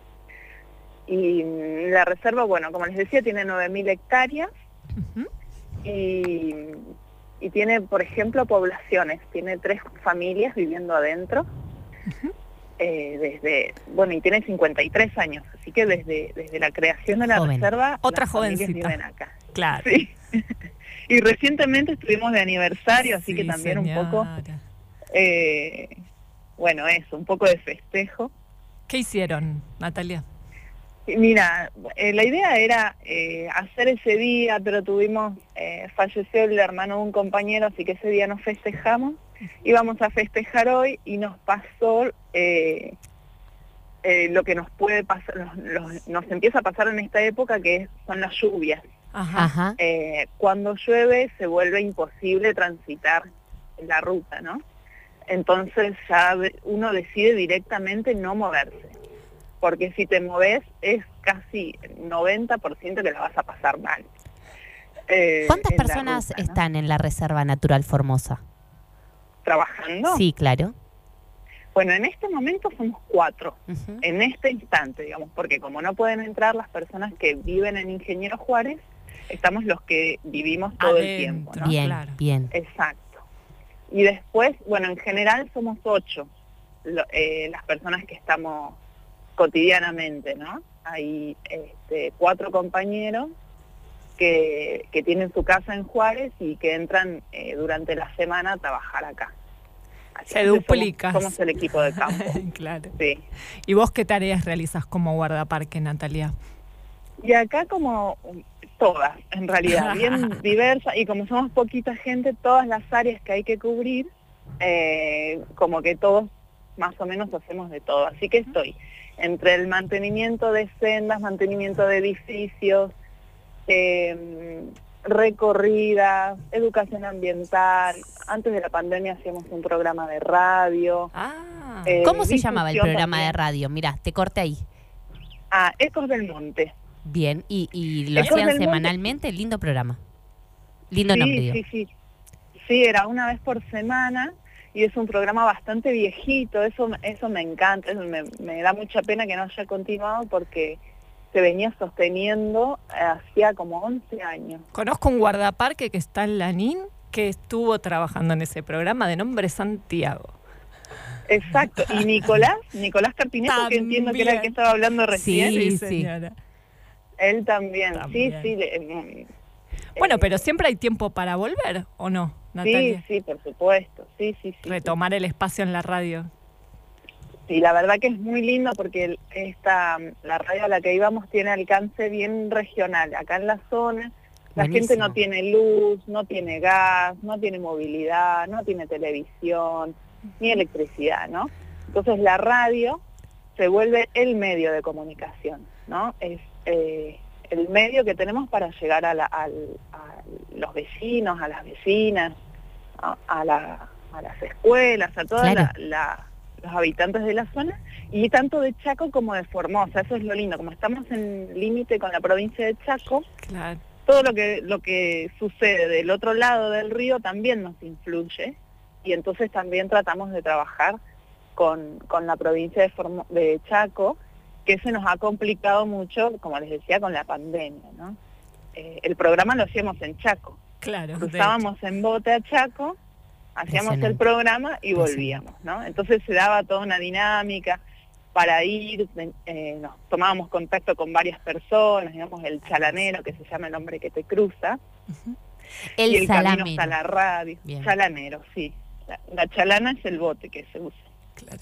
Y mm, la reserva, bueno, como les decía, tiene nueve mil hectáreas Ujú. y, y tiene, por ejemplo, poblaciones. Tiene tres familias viviendo adentro. eh, desde, bueno, y tiene cincuenta y tres años, así que desde, desde la creación de la Joven. reserva, Otra las familias jovencita. viven acá. Claro. Sí. Y recientemente estuvimos de aniversario, así que Sí, también un señora. poco, eh, bueno, eso, un poco de festejo. ¿Qué hicieron, Natalia? Y mira, eh, la idea era eh, hacer ese día, pero tuvimos, eh, falleció el hermano de un compañero, así que ese día nos festejamos. Íbamos a festejar hoy y nos pasó eh, eh, lo que nos puede pasar, nos, los- nos empieza a pasar en esta época, que es- son las lluvias. Ajá. Ajá. Eh, cuando llueve se vuelve imposible transitar la ruta, ¿no? Entonces ya de- uno decide directamente no moverse, porque si te moves es casi noventa por ciento que la vas a pasar mal. Eh, ¿Cuántas en la personas ruta, ¿no? están en la Reserva Natural Formosa? trabajando? Sí, claro. Bueno, en este momento somos cuatro, Ujú. en este instante, digamos, porque como no pueden entrar las personas que viven en Ingeniero Juárez, estamos los que vivimos todo el tiempo, Adentro. ¿no? Bien, Claro. bien. Exacto. Y después, bueno, en general somos ocho lo- eh, las personas que estamos cotidianamente, ¿no? Hay este, cuatro compañeros que, que tienen su casa en Juárez y que entran eh, durante la semana a trabajar acá. Así Se que somos- duplica. Somos el equipo de campo, Claro. sí. ¿Y vos qué tareas realizas como guardaparque, Natalia? Y acá como todas, en realidad, bien diversas, y como somos poquita gente, todas las áreas que hay que cubrir, eh, como que todos más o menos hacemos de todo. Así que estoy entre el mantenimiento de sendas, mantenimiento de edificios, eh, recorridas, educación ambiental. Antes de la pandemia hacíamos un programa de radio. Ah, Eh, ¿Cómo se llamaba el difusión programa de también. radio? Mirá, te corté ahí. Ah, Ecos del Monte. Bien, y, y lo Ecos hacían del Monte. semanalmente, lindo programa. Lindo sí, nombre, digo. sí, sí. Sí, era una vez por semana y es un programa bastante viejito, eso, eso me encanta, eso me, me da mucha pena que no haya continuado porque se venía sosteniendo eh, hacía como once años. conozco un guardaparque que está en Lanín que estuvo trabajando en ese programa de nombre Santiago. Exacto, y Nicolás, Nicolás Carpineto, que entiendo que era el que estaba hablando recién, Sí, sí. señora. él también, También. sí, sí. le- mm, Bueno, eh, pero siempre hay tiempo para volver, ¿o no, sí, Natalia? sí, por supuesto, sí, sí, sí. Retomar el espacio en la radio. Sí, la verdad que es muy lindo porque el- esta, la radio a la que íbamos tiene alcance bien regional. Acá en la zona la Buenísimo. gente no tiene luz, no tiene gas, no tiene movilidad, no tiene televisión, ni electricidad, ¿no? Entonces la radio se vuelve el medio de comunicación, ¿no? Es eh, el medio que tenemos para llegar a, la, a, a los vecinos, a las vecinas, a, a, la, a las escuelas, a todos Claro. la, la, los habitantes de la zona, y tanto de Chaco como de Formosa. Eso es lo lindo, como estamos en límite con la provincia de Chaco, Claro. todo lo que, lo que sucede del otro lado del río también nos influye, y entonces también tratamos de trabajar con, con la provincia de, Formo- de Chaco, que se nos ha complicado mucho, como les decía, con la pandemia, ¿no? Eh, el programa lo hacíamos en Chaco, Claro. de cruzábamos en bote a Chaco, hacíamos el Impresionante. programa y volvíamos, ¿no? Entonces se daba toda una dinámica para ir, eh, nos tomábamos contacto con varias personas, digamos, el chalanero, que se llama el hombre que te cruza, El y el camino salamero. hasta la radio. Bien. Chalanero, sí. La, la chalana es el bote que se usa. Claro.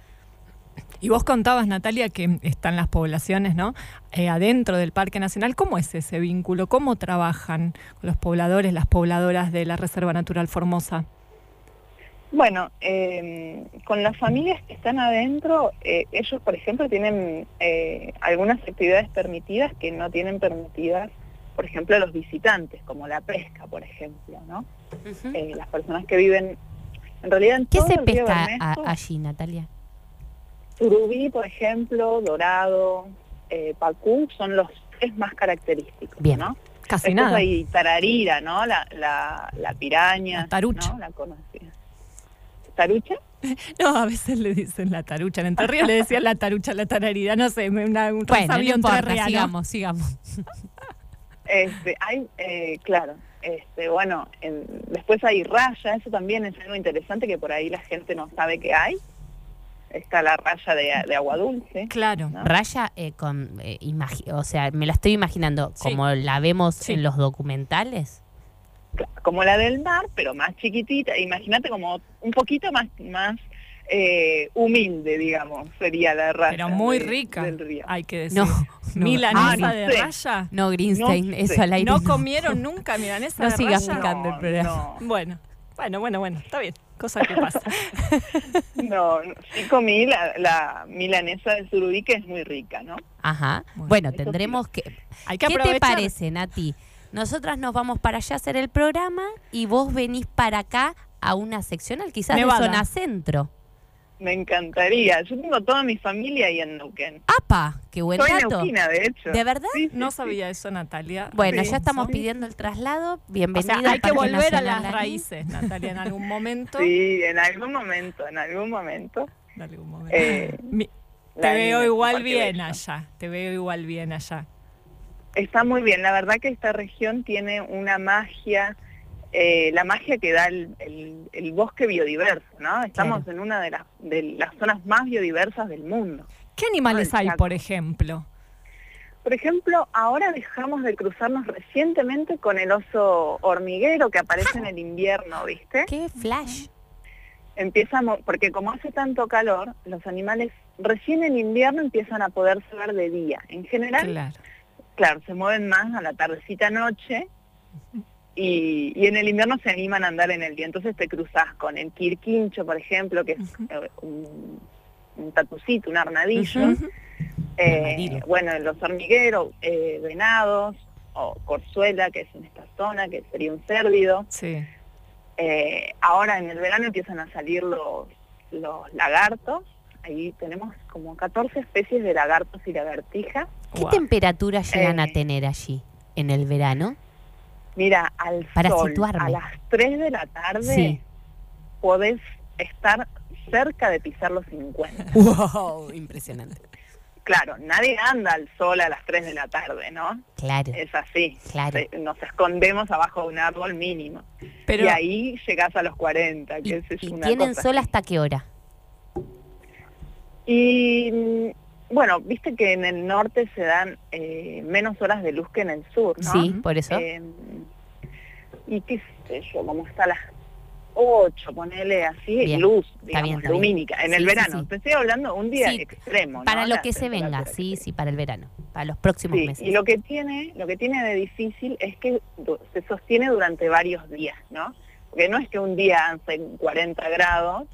Y vos contabas, Natalia, que están las poblaciones, ¿no? Eh, adentro del Parque Nacional. ¿Cómo es ese vínculo? ¿Cómo trabajan con los pobladores, las pobladoras de la Reserva Natural Formosa? Bueno, eh, con las familias que están adentro, eh, ellos, por ejemplo, tienen eh, algunas actividades permitidas que no tienen permitidas, por ejemplo, los visitantes, como la pesca, por ejemplo, ¿no? Ujú. Eh, las personas que viven, en realidad, en ¿Qué todo se el río pesca a- Bermejo, allí, Natalia? surubí, por ejemplo, dorado, eh, pacú, son los tres más característicos, Bien. ¿no? Casi Después nada. hay tararira, ¿no? La, la, la piraña. La tarucha. ¿no? La conocida. ¿Tarucha? No, a veces le dicen la tarucha. En Entre Ríos le decían la tarucha, la tararida. No sé, me- una, un Bueno, no resabio importa, entrerriano. sigamos, sigamos. Este, hay, eh, claro, este, bueno, en- después hay raya, eso también es algo interesante que por ahí la gente no sabe que hay. Está la raya de, de agua dulce. Claro. ¿no? Raya, eh, con, eh, imagi- o sea, me la estoy imaginando Sí. como la vemos Sí. en los documentales. Como la del mar, pero más chiquitita. Imagínate como un poquito más, más eh, humilde, digamos, sería la raya. Pero muy de- rica, del río. hay que decir. No, no. Milanesa Ah, no de sé. raya. No, Greenstein, No eso sé. al aire. ¿No comieron nunca milanesa No de sigas raya? picando el programa. No, Bueno, bueno, bueno, bueno, está bien. Cosa que pasa. no, no, sí comí la, la milanesa de surubí, que es muy rica, ¿no? Ajá. Bueno, Bueno, eso tendremos que... Hay que ¿Qué te aprovechar. parece, Nati? Nosotras nos vamos para allá a hacer el programa y vos venís para acá a una seccional, quizás Nevada. de zona centro. Me encantaría. Yo tengo toda mi familia ahí en Neuquén. ¡Apa! ¡Qué buen Soy dato! neuquina, de hecho. ¿De verdad? Sí, sí, No sí. sabía eso, Natalia. Bueno, Sí, ya estamos sí. pidiendo el traslado. O Bienvenida sea, hay al que Parque volver a Nacional las Lanín. raíces, Natalia, en algún momento. Sí, en algún momento, en algún momento. En algún momento. Eh, Mi- te la veo niña, igual Parque bien Bello. allá. Te veo igual bien allá. Está muy bien. La verdad que esta región tiene una magia, eh, la magia que da el, el- el bosque biodiverso, ¿no? Estamos Claro. en una de las, de las zonas más biodiversas del mundo. ¿Qué animales Ah, el hay, Chaco. por ejemplo? Por ejemplo, ahora dejamos de cruzarnos recientemente con el oso hormiguero que aparece en el invierno, ¿viste? ¡Qué flash! Empieza a mo- porque como hace tanto calor, los animales recién en invierno empiezan a poderse ver de día. En general, Claro. claro, se mueven más a la tardecita noche y, y en el invierno se animan a andar en el día. Entonces te cruzás con el quirquincho, por ejemplo, que es Ujú. eh, un, un tatucito, un armadillo. Ujú. Eh, Armadillo. bueno, los hormigueros, eh, venados, o corzuela, que es en esta zona, que sería un cérvido. Sí. Eh, ahora en el verano empiezan a salir los, los lagartos. Ahí tenemos como catorce especies de lagartos y lagartijas. ¿Qué Guau. temperatura llegan a Eh. tener allí en el verano? Mira, al Para sol, situarme. a las tres de la tarde, Sí. podés estar cerca de pisar los cincuenta. ¡Wow! Impresionante. Claro, nadie anda al sol a las tres de la tarde, ¿no? Claro, Es así. claro. Se- Nos escondemos abajo de un árbol mínimo. Pero Y ahí llegás a los cuarenta, que ¿Y, esa es y una tienen cosa sol así. hasta qué hora? Y mm, bueno, viste que en el norte se dan eh, menos horas de luz que en el sur, ¿no? Sí, por eso. Eh, y qué sé yo, como está a las ocho, ponele así, Bien, luz, está digamos, bien, está bien. lumínica, en Sí, el sí, verano. sí. Te estoy hablando un día Sí, extremo, ¿no? Para lo La que se venga, temperatura sí, que sí, para el verano, para los próximos Sí, meses. y lo que tiene, lo que tiene de difícil es que du- se sostiene durante varios días, ¿no? Porque no es que un día hace cuarenta grados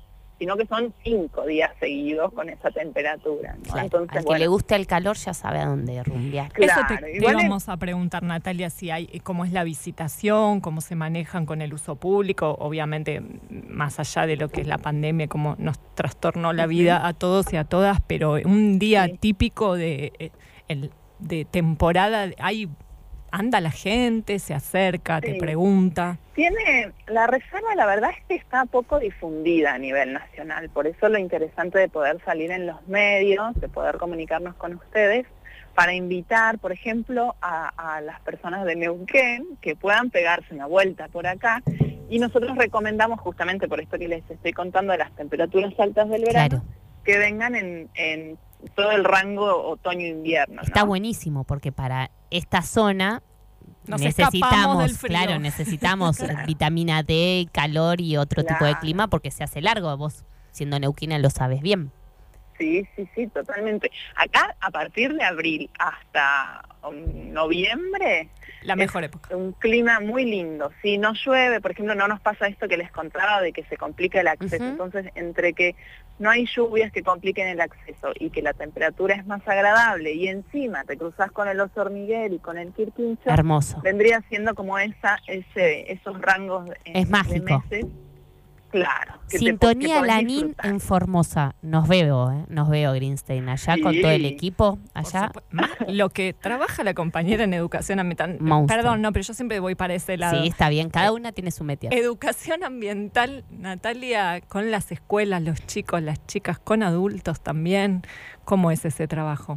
sino que son cinco días seguidos con esa temperatura, ¿no? Claro, Entonces, al que bueno, le guste el calor ya sabe a dónde rumbear. claro, Eso te, te igual es- íbamos a preguntar, Natalia, si hay, cómo es la visitación, cómo se manejan con el uso público, obviamente más allá de lo que es la pandemia, cómo nos trastornó la vida a todos y a todas, pero un día Sí. típico de, eh, el, de temporada, hay anda la gente, se acerca, Sí. te pregunta. Tiene, la reserva la verdad es que está poco difundida a nivel nacional, por eso lo interesante de poder salir en los medios, de poder comunicarnos con ustedes, para invitar, por ejemplo, a, a las personas de Neuquén que puedan pegarse una vuelta por acá, y nosotros recomendamos, justamente por esto que les estoy contando de las temperaturas altas del verano, Claro. que vengan en, en todo el rango otoño-invierno, ¿no? Está buenísimo porque para esta zona Nos escapamos necesitamos, del frío. claro, necesitamos eh, vitamina D, calor y otro tipo de Claro. clima porque se hace largo. Vos, siendo neuquina, lo sabes bien. Sí, sí, sí, totalmente. Acá, a partir de abril hasta um, noviembre, La mejor época. un clima muy lindo. Si no llueve, por ejemplo, no nos pasa esto que les contaba de que se complica el acceso. Ujú. Entonces, entre que no hay lluvias que compliquen el acceso y que la temperatura es más agradable y encima te cruzas con el Oso Hormiguero y con el Quirquincho, Hermoso. vendría siendo como esa, ese, esos rangos eh, Es mágico. de meses. Claro. que te- que Sintonía podés Lanín disfrutar. en Formosa. Nos veo, ¿eh? Nos veo, Greenstein, allá con Sí. todo el equipo. Por Allá. supuesto. Más lo que trabaja la compañera en educación ambiental. Monstruo. Perdón, no, pero yo siempre voy para ese lado. Sí, está bien. Cada una tiene su metida. Educación ambiental, Natalia, con las escuelas, los chicos, las chicas, con adultos también. ¿Cómo es ese trabajo?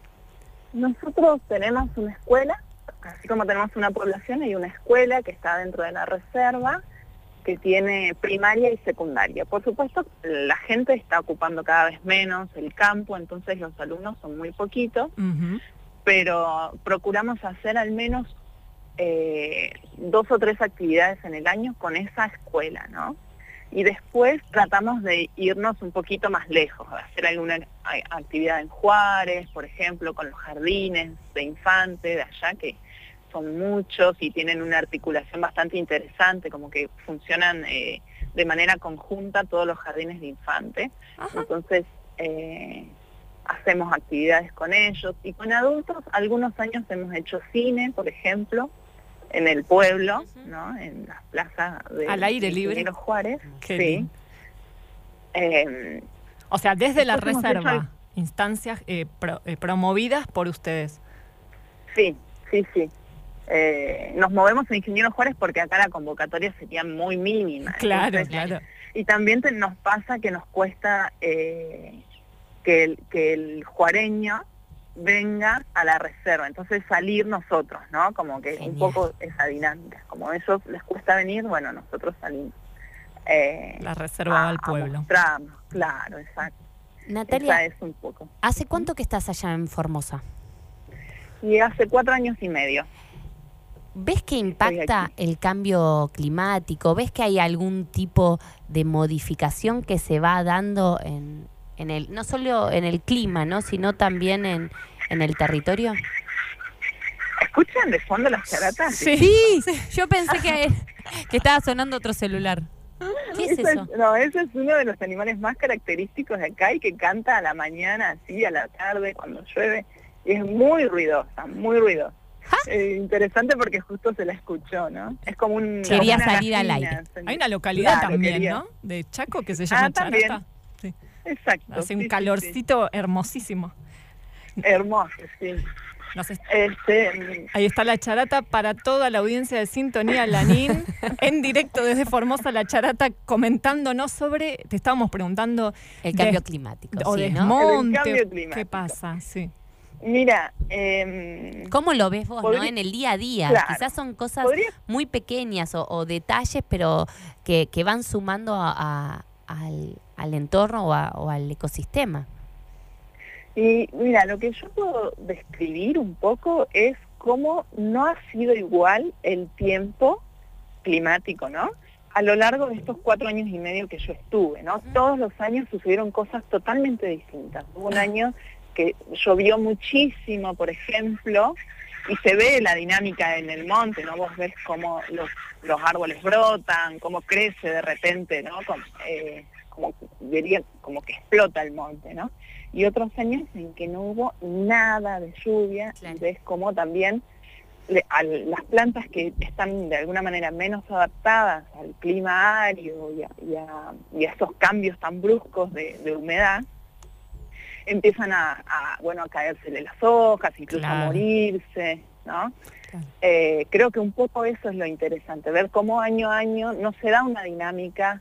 Nosotros tenemos una escuela, así como tenemos una población, hay una escuela que está dentro de la reserva, que tiene primaria y secundaria. Por supuesto, la gente está ocupando cada vez menos el campo, entonces los alumnos son muy poquitos, Ujú. pero procuramos hacer al menos eh, dos o tres actividades en el año con esa escuela, ¿no? Y después tratamos de irnos un poquito más lejos, de hacer alguna a- actividad en Juárez, por ejemplo, con los jardines de infante de allá, que son muchos y tienen una articulación bastante interesante, como que funcionan eh, de manera conjunta todos los jardines de infante. Ajá. Entonces, eh, hacemos actividades con ellos y con adultos. Algunos años hemos hecho cine, por ejemplo, en el pueblo, ¿no? En las plazas de Al aire de libre. Ingeniero Juárez. Qué Sí. lindo. Eh, O sea, desde la Después hemos reserva, hecho instancias eh, pro- eh, promovidas por ustedes. sí, sí, sí. Eh, nos movemos en Ingeniero Juárez porque acá la convocatoria sería muy mínima. Claro, Entonces, claro. y también te- nos pasa que nos cuesta eh, que, el, que el juareño venga a la reserva, entonces salir nosotros, ¿no? Como que Genial. un poco esa dinámica. Como a ellos les cuesta venir, bueno, nosotros salimos. Eh, La reserva va a- al a pueblo. mostrarnos, claro, exacto. Natalia, Esa es un poco. ¿hace cuánto que estás allá en Formosa? Y hace cuatro años y medio. ¿Ves que impacta aquí. el cambio climático? ¿Ves que hay algún tipo de modificación que se va dando en, en el, no solo en el clima, ¿no? sino también en, en el territorio? ¿Escuchan de fondo las charatas? Sí, yo pensé que, que estaba sonando otro celular. ¿Qué es Ese eso? No, ese es uno de los animales más característicos de acá y que canta a la mañana, así, a la tarde, cuando llueve. Y es muy ruidosa, muy ruidosa. Eh, interesante porque justo se la escuchó, ¿no? Es como un... Quería como una salir al gallina, aire. se- Hay una localidad Claro, también, quería. ¿no? De Chaco que se llama Ah, también. Charata. Sí. Exacto. Hace sí, un sí, calorcito hermosísimo. sí. Hermoso, sí. Nos est- Este, Ahí está la charata para toda la audiencia de Sintonía Lanín, en directo desde Formosa, la charata comentándonos sobre, te estábamos preguntando, El de- cambio climático, o sí, ¿no? desmonte, El cambio ¿qué climático. pasa? Sí. mira, eh, ¿Cómo lo ves vos, no? Podría- En el día a día. Claro. Quizás son cosas podría muy pequeñas o, o detalles, pero que, que van sumando a- a- al, al entorno o, a- o al ecosistema. Y mira, lo que yo puedo describir un poco es cómo no ha sido igual el tiempo climático, ¿no? A lo largo de estos cuatro años y medio que yo estuve, ¿no? Todos los años sucedieron cosas totalmente distintas. Hubo un año que llovió muchísimo, por ejemplo, y se ve la dinámica en el monte, ¿no? Vos ves cómo los, los árboles brotan, cómo crece de repente, ¿no? Como, eh, como vería como que explota el monte, ¿no? Y otros años en que no hubo nada de lluvia, claro. Y ves como también le, a las plantas que están de alguna manera menos adaptadas al clima árido y a, y a, y a esos cambios tan bruscos de, de humedad, empiezan a, a, bueno, a caérsele las hojas, incluso claro. a morirse, ¿no? Claro. Eh, creo que un poco eso es lo interesante, ver cómo año a año no se da una dinámica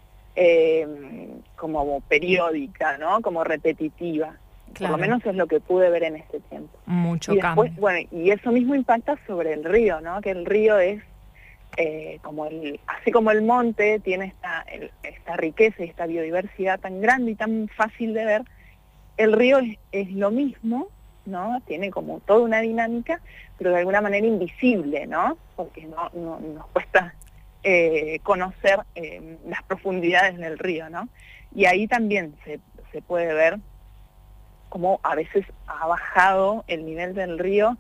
eh, como periódica, ¿no? Como repetitiva. Claro. Por lo menos es lo que pude ver en este tiempo. Mucho y después, cambio. Bueno, y eso mismo impacta sobre el río, ¿no? Que el río es, eh, como el, así como el monte tiene esta, el, esta riqueza y esta biodiversidad tan grande y tan fácil de ver, el río es, es lo mismo, ¿no? Tiene como toda una dinámica, pero de alguna manera invisible, ¿no? Porque no, no nos cuesta eh, conocer eh, las profundidades del río, ¿no? Y ahí también se, se puede ver cómo a veces ha bajado el nivel del río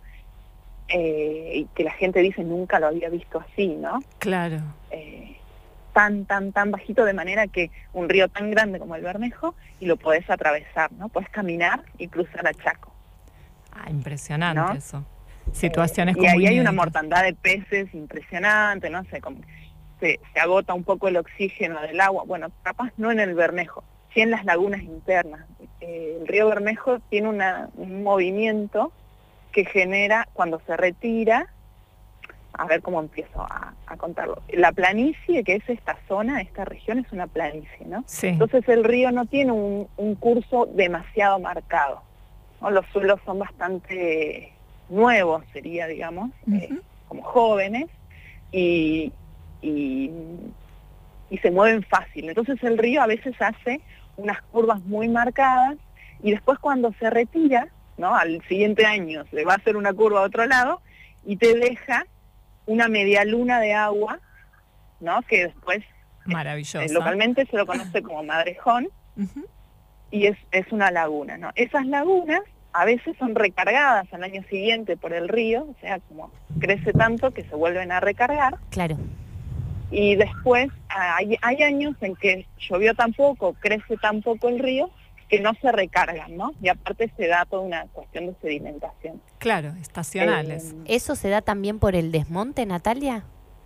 eh, y que la gente dice nunca lo había visto así, ¿no? Claro. Eh, tan, tan, tan bajito, de manera que un río tan grande como el Bermejo y lo podés atravesar, ¿no? Podés caminar y cruzar a Chaco. Ah, impresionante, ¿no? Eso. eh, Situaciones como y ahí hay una mortandad de peces impresionante, no sé, como se, se agota un poco el oxígeno del agua, bueno, capaz no en el Bermejo, sí en las lagunas internas. Eh, el río Bermejo tiene una, un movimiento que genera, cuando se retira, a ver cómo empiezo a, a contarlo. La planicie, que es esta zona, esta región, es una planicie, ¿no? Sí. Entonces el río no tiene un, un curso demasiado marcado, ¿no? Los suelos son bastante nuevos, sería, digamos, uh-huh. eh, como jóvenes, y, y, y se mueven fácil. Entonces el río a veces hace unas curvas muy marcadas, y después cuando se retira, ¿no? Al siguiente año se va a hacer una curva a otro lado, y te deja una media luna de agua, ¿no? Que después maravillosa. Eh, localmente se lo conoce como madrejón, uh-huh. y es, es una laguna, ¿no? Esas lagunas a veces son recargadas al año siguiente por el río, o sea, como crece tanto que se vuelven a recargar. Claro. Y después hay, hay años en que llovió tan poco, crece tan poco el río, que no se recargan, ¿no? Y aparte se da toda una cuestión de sedimentación. Claro, estacionales. Eh, ¿Eso se da también por el desmonte, Natalia?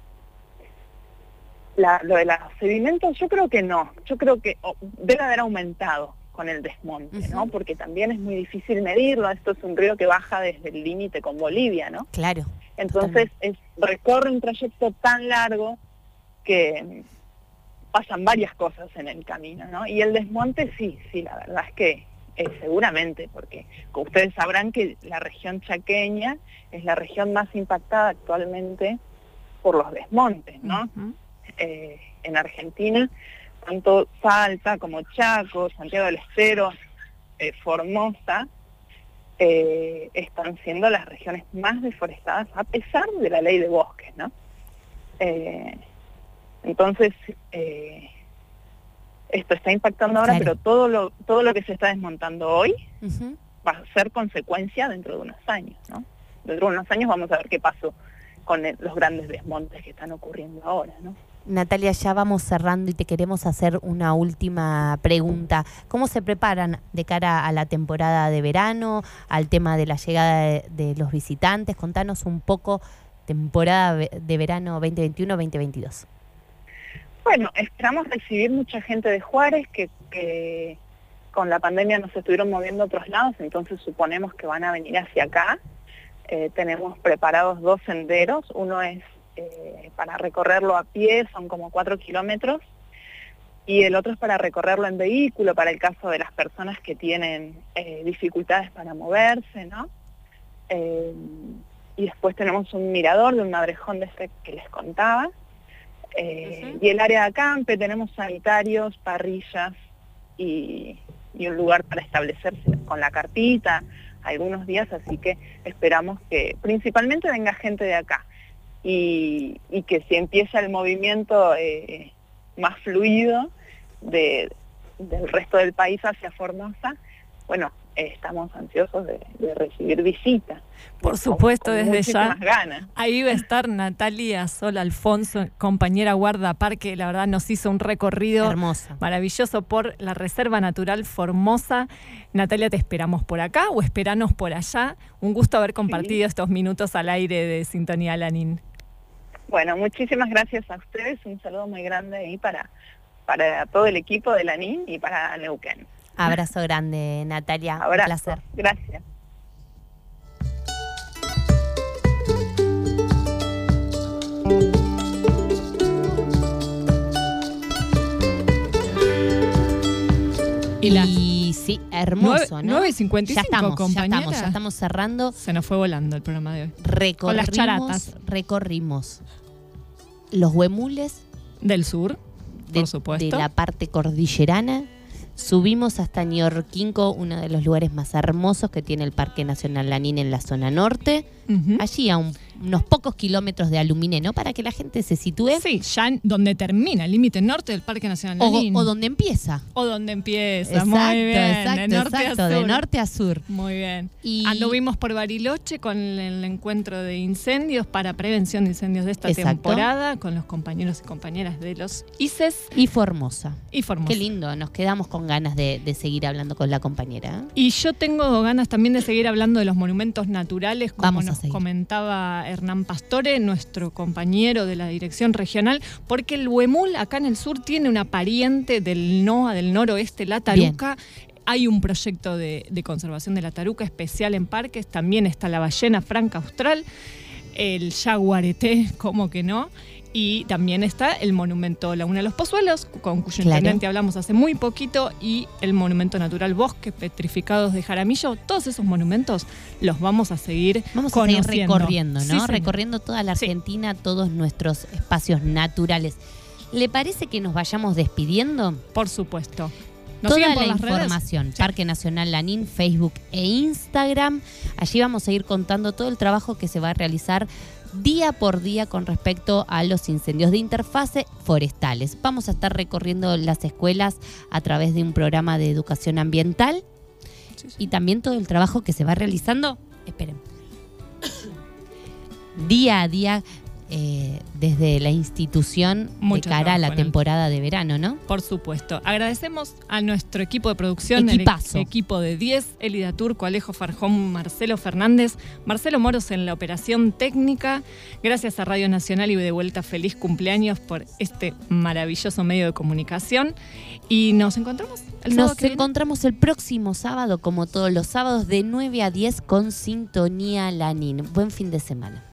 La, lo de los sedimentos, yo creo que no. Yo creo que oh, debe haber aumentado con el desmonte, uh-huh. ¿no? Porque también es muy difícil medirlo. Esto es un río que baja desde el límite con Bolivia, ¿no? Claro. Entonces es, recorre un trayecto tan largo que pasan varias cosas en el camino, ¿no? Y el desmonte sí, sí, la verdad es que eh, seguramente, porque como ustedes sabrán que la región chaqueña es la región más impactada actualmente por los desmontes, ¿no? Uh-huh. eh, en Argentina, tanto Salta como Chaco, Santiago del Estero, eh, Formosa, eh, están siendo las regiones más deforestadas a pesar de la ley de bosques, ¿no? Eh, Entonces, eh, esto está impactando ahora, claro. pero todo lo todo lo que se está desmontando hoy uh-huh. va a ser consecuencia dentro de unos años, ¿no? Dentro de unos años vamos a ver qué pasó con el, los grandes desmontes que están ocurriendo ahora, ¿no? Natalia, ya vamos cerrando y te queremos hacer una última pregunta. ¿Cómo se preparan de cara a la temporada de verano, al tema de la llegada de, de los visitantes? Contanos un poco, temporada de verano veinte veintiuno veinte veintidós. Bueno, esperamos recibir mucha gente de Juárez que, que con la pandemia nos estuvieron moviendo a otros lados, entonces suponemos que van a venir hacia acá. Eh, tenemos preparados dos senderos, uno es eh, para recorrerlo a pie, son como cuatro kilómetros, y el otro es para recorrerlo en vehículo, para el caso de las personas que tienen eh, dificultades para moverse, ¿no? Eh, y después tenemos un mirador de un madrejón de ese que les contaba. Eh, uh-huh. Y el área de acampe, tenemos sanitarios, parrillas y, y un lugar para establecerse con la carpita algunos días, así que esperamos que principalmente venga gente de acá y, y que si empieza el movimiento eh, más fluido de, del resto del país hacia Formosa, bueno, estamos ansiosos de, de recibir visitas. Por supuesto, con, con desde ya. Ganas. Ahí va a estar Natalia Sol Alfonso, compañera guardaparque, la verdad nos hizo un recorrido hermoso, maravilloso por la Reserva Natural Formosa. Natalia, te esperamos por acá o esperanos por allá. Un gusto haber compartido sí. estos minutos al aire de Sintonía Lanín. Bueno, muchísimas gracias a ustedes, un saludo muy grande ahí para, para todo el equipo de Lanín y para Neuquén. Abrazo grande, Natalia. Abrazo. Un placer. Gracias. Y, la... y sí, hermoso, ¿no? nueve y cincuenta y cinco, ya estamos, compañera. ya estamos, ya estamos cerrando. Se nos fue volando el programa de hoy. Recorrimos, con las charatas. Recorrimos los huemules del sur, de, por supuesto. De la parte cordillerana. Subimos hasta Ñorquinco, uno de los lugares más hermosos que tiene el Parque Nacional Lanín en la zona norte. Uh-huh. Allí a un, unos pocos kilómetros de Aluminé, ¿no? Para que la gente se sitúe. Sí, ya en donde termina el límite norte del Parque Nacional Lanín. O, o donde empieza. O donde empieza, exacto, muy bien. Exacto, de norte exacto, a sur. de norte a sur. Muy bien. Y anduvimos por Bariloche con el encuentro de incendios para prevención de incendios de esta exacto. temporada, con los compañeros y compañeras de los I C E S. Y Formosa. Y Formosa. Qué lindo, nos quedamos con ganas de, de seguir hablando con la compañera. Y yo tengo ganas también de seguir hablando de los monumentos naturales, como Vamos nos a comentaba Hernán Pastore, nuestro compañero de la dirección regional, porque el huemul acá en el sur tiene una pariente del N O A, del noroeste, la taruca. Bien. Hay un proyecto de, de conservación de la taruca especial en parques, también está la ballena franca austral, el yaguareté, ¿cómo que no? Y también está el monumento Laguna de los Pozuelos, con cuyo claro. intendente hablamos hace muy poquito, y el monumento natural Bosques Petrificados de Jaramillo. Todos esos monumentos los vamos a seguir Vamos a conociendo. seguir recorriendo, ¿no? Sí, recorriendo toda la Argentina, sí. todos nuestros espacios naturales. ¿Le parece que nos vayamos despidiendo? Por supuesto. Nos Toda por la las información, redes? Parque Nacional Lanín, Facebook e Instagram. Allí vamos a ir contando todo el trabajo que se va a realizar día por día con respecto a los incendios de interfase forestales. Vamos a estar recorriendo las escuelas a través de un programa de educación ambiental sí, sí. y también todo el trabajo que se va realizando, esperen, día a día eh, desde la institución Mucho de cara a la temporada de verano, ¿no? Por supuesto. Agradecemos a nuestro equipo de producción, Equipazo. el equipo de diez, Elida Turco, Alejo Farjón, Marcelo Fernández, Marcelo Moros en la operación técnica. Gracias a Radio Nacional y de vuelta feliz cumpleaños por este maravilloso medio de comunicación. Y nos encontramos el sábado Nos que encontramos viene. el próximo sábado, como todos los sábados, de nueve a diez con Sintonía Lanín. Buen fin de semana.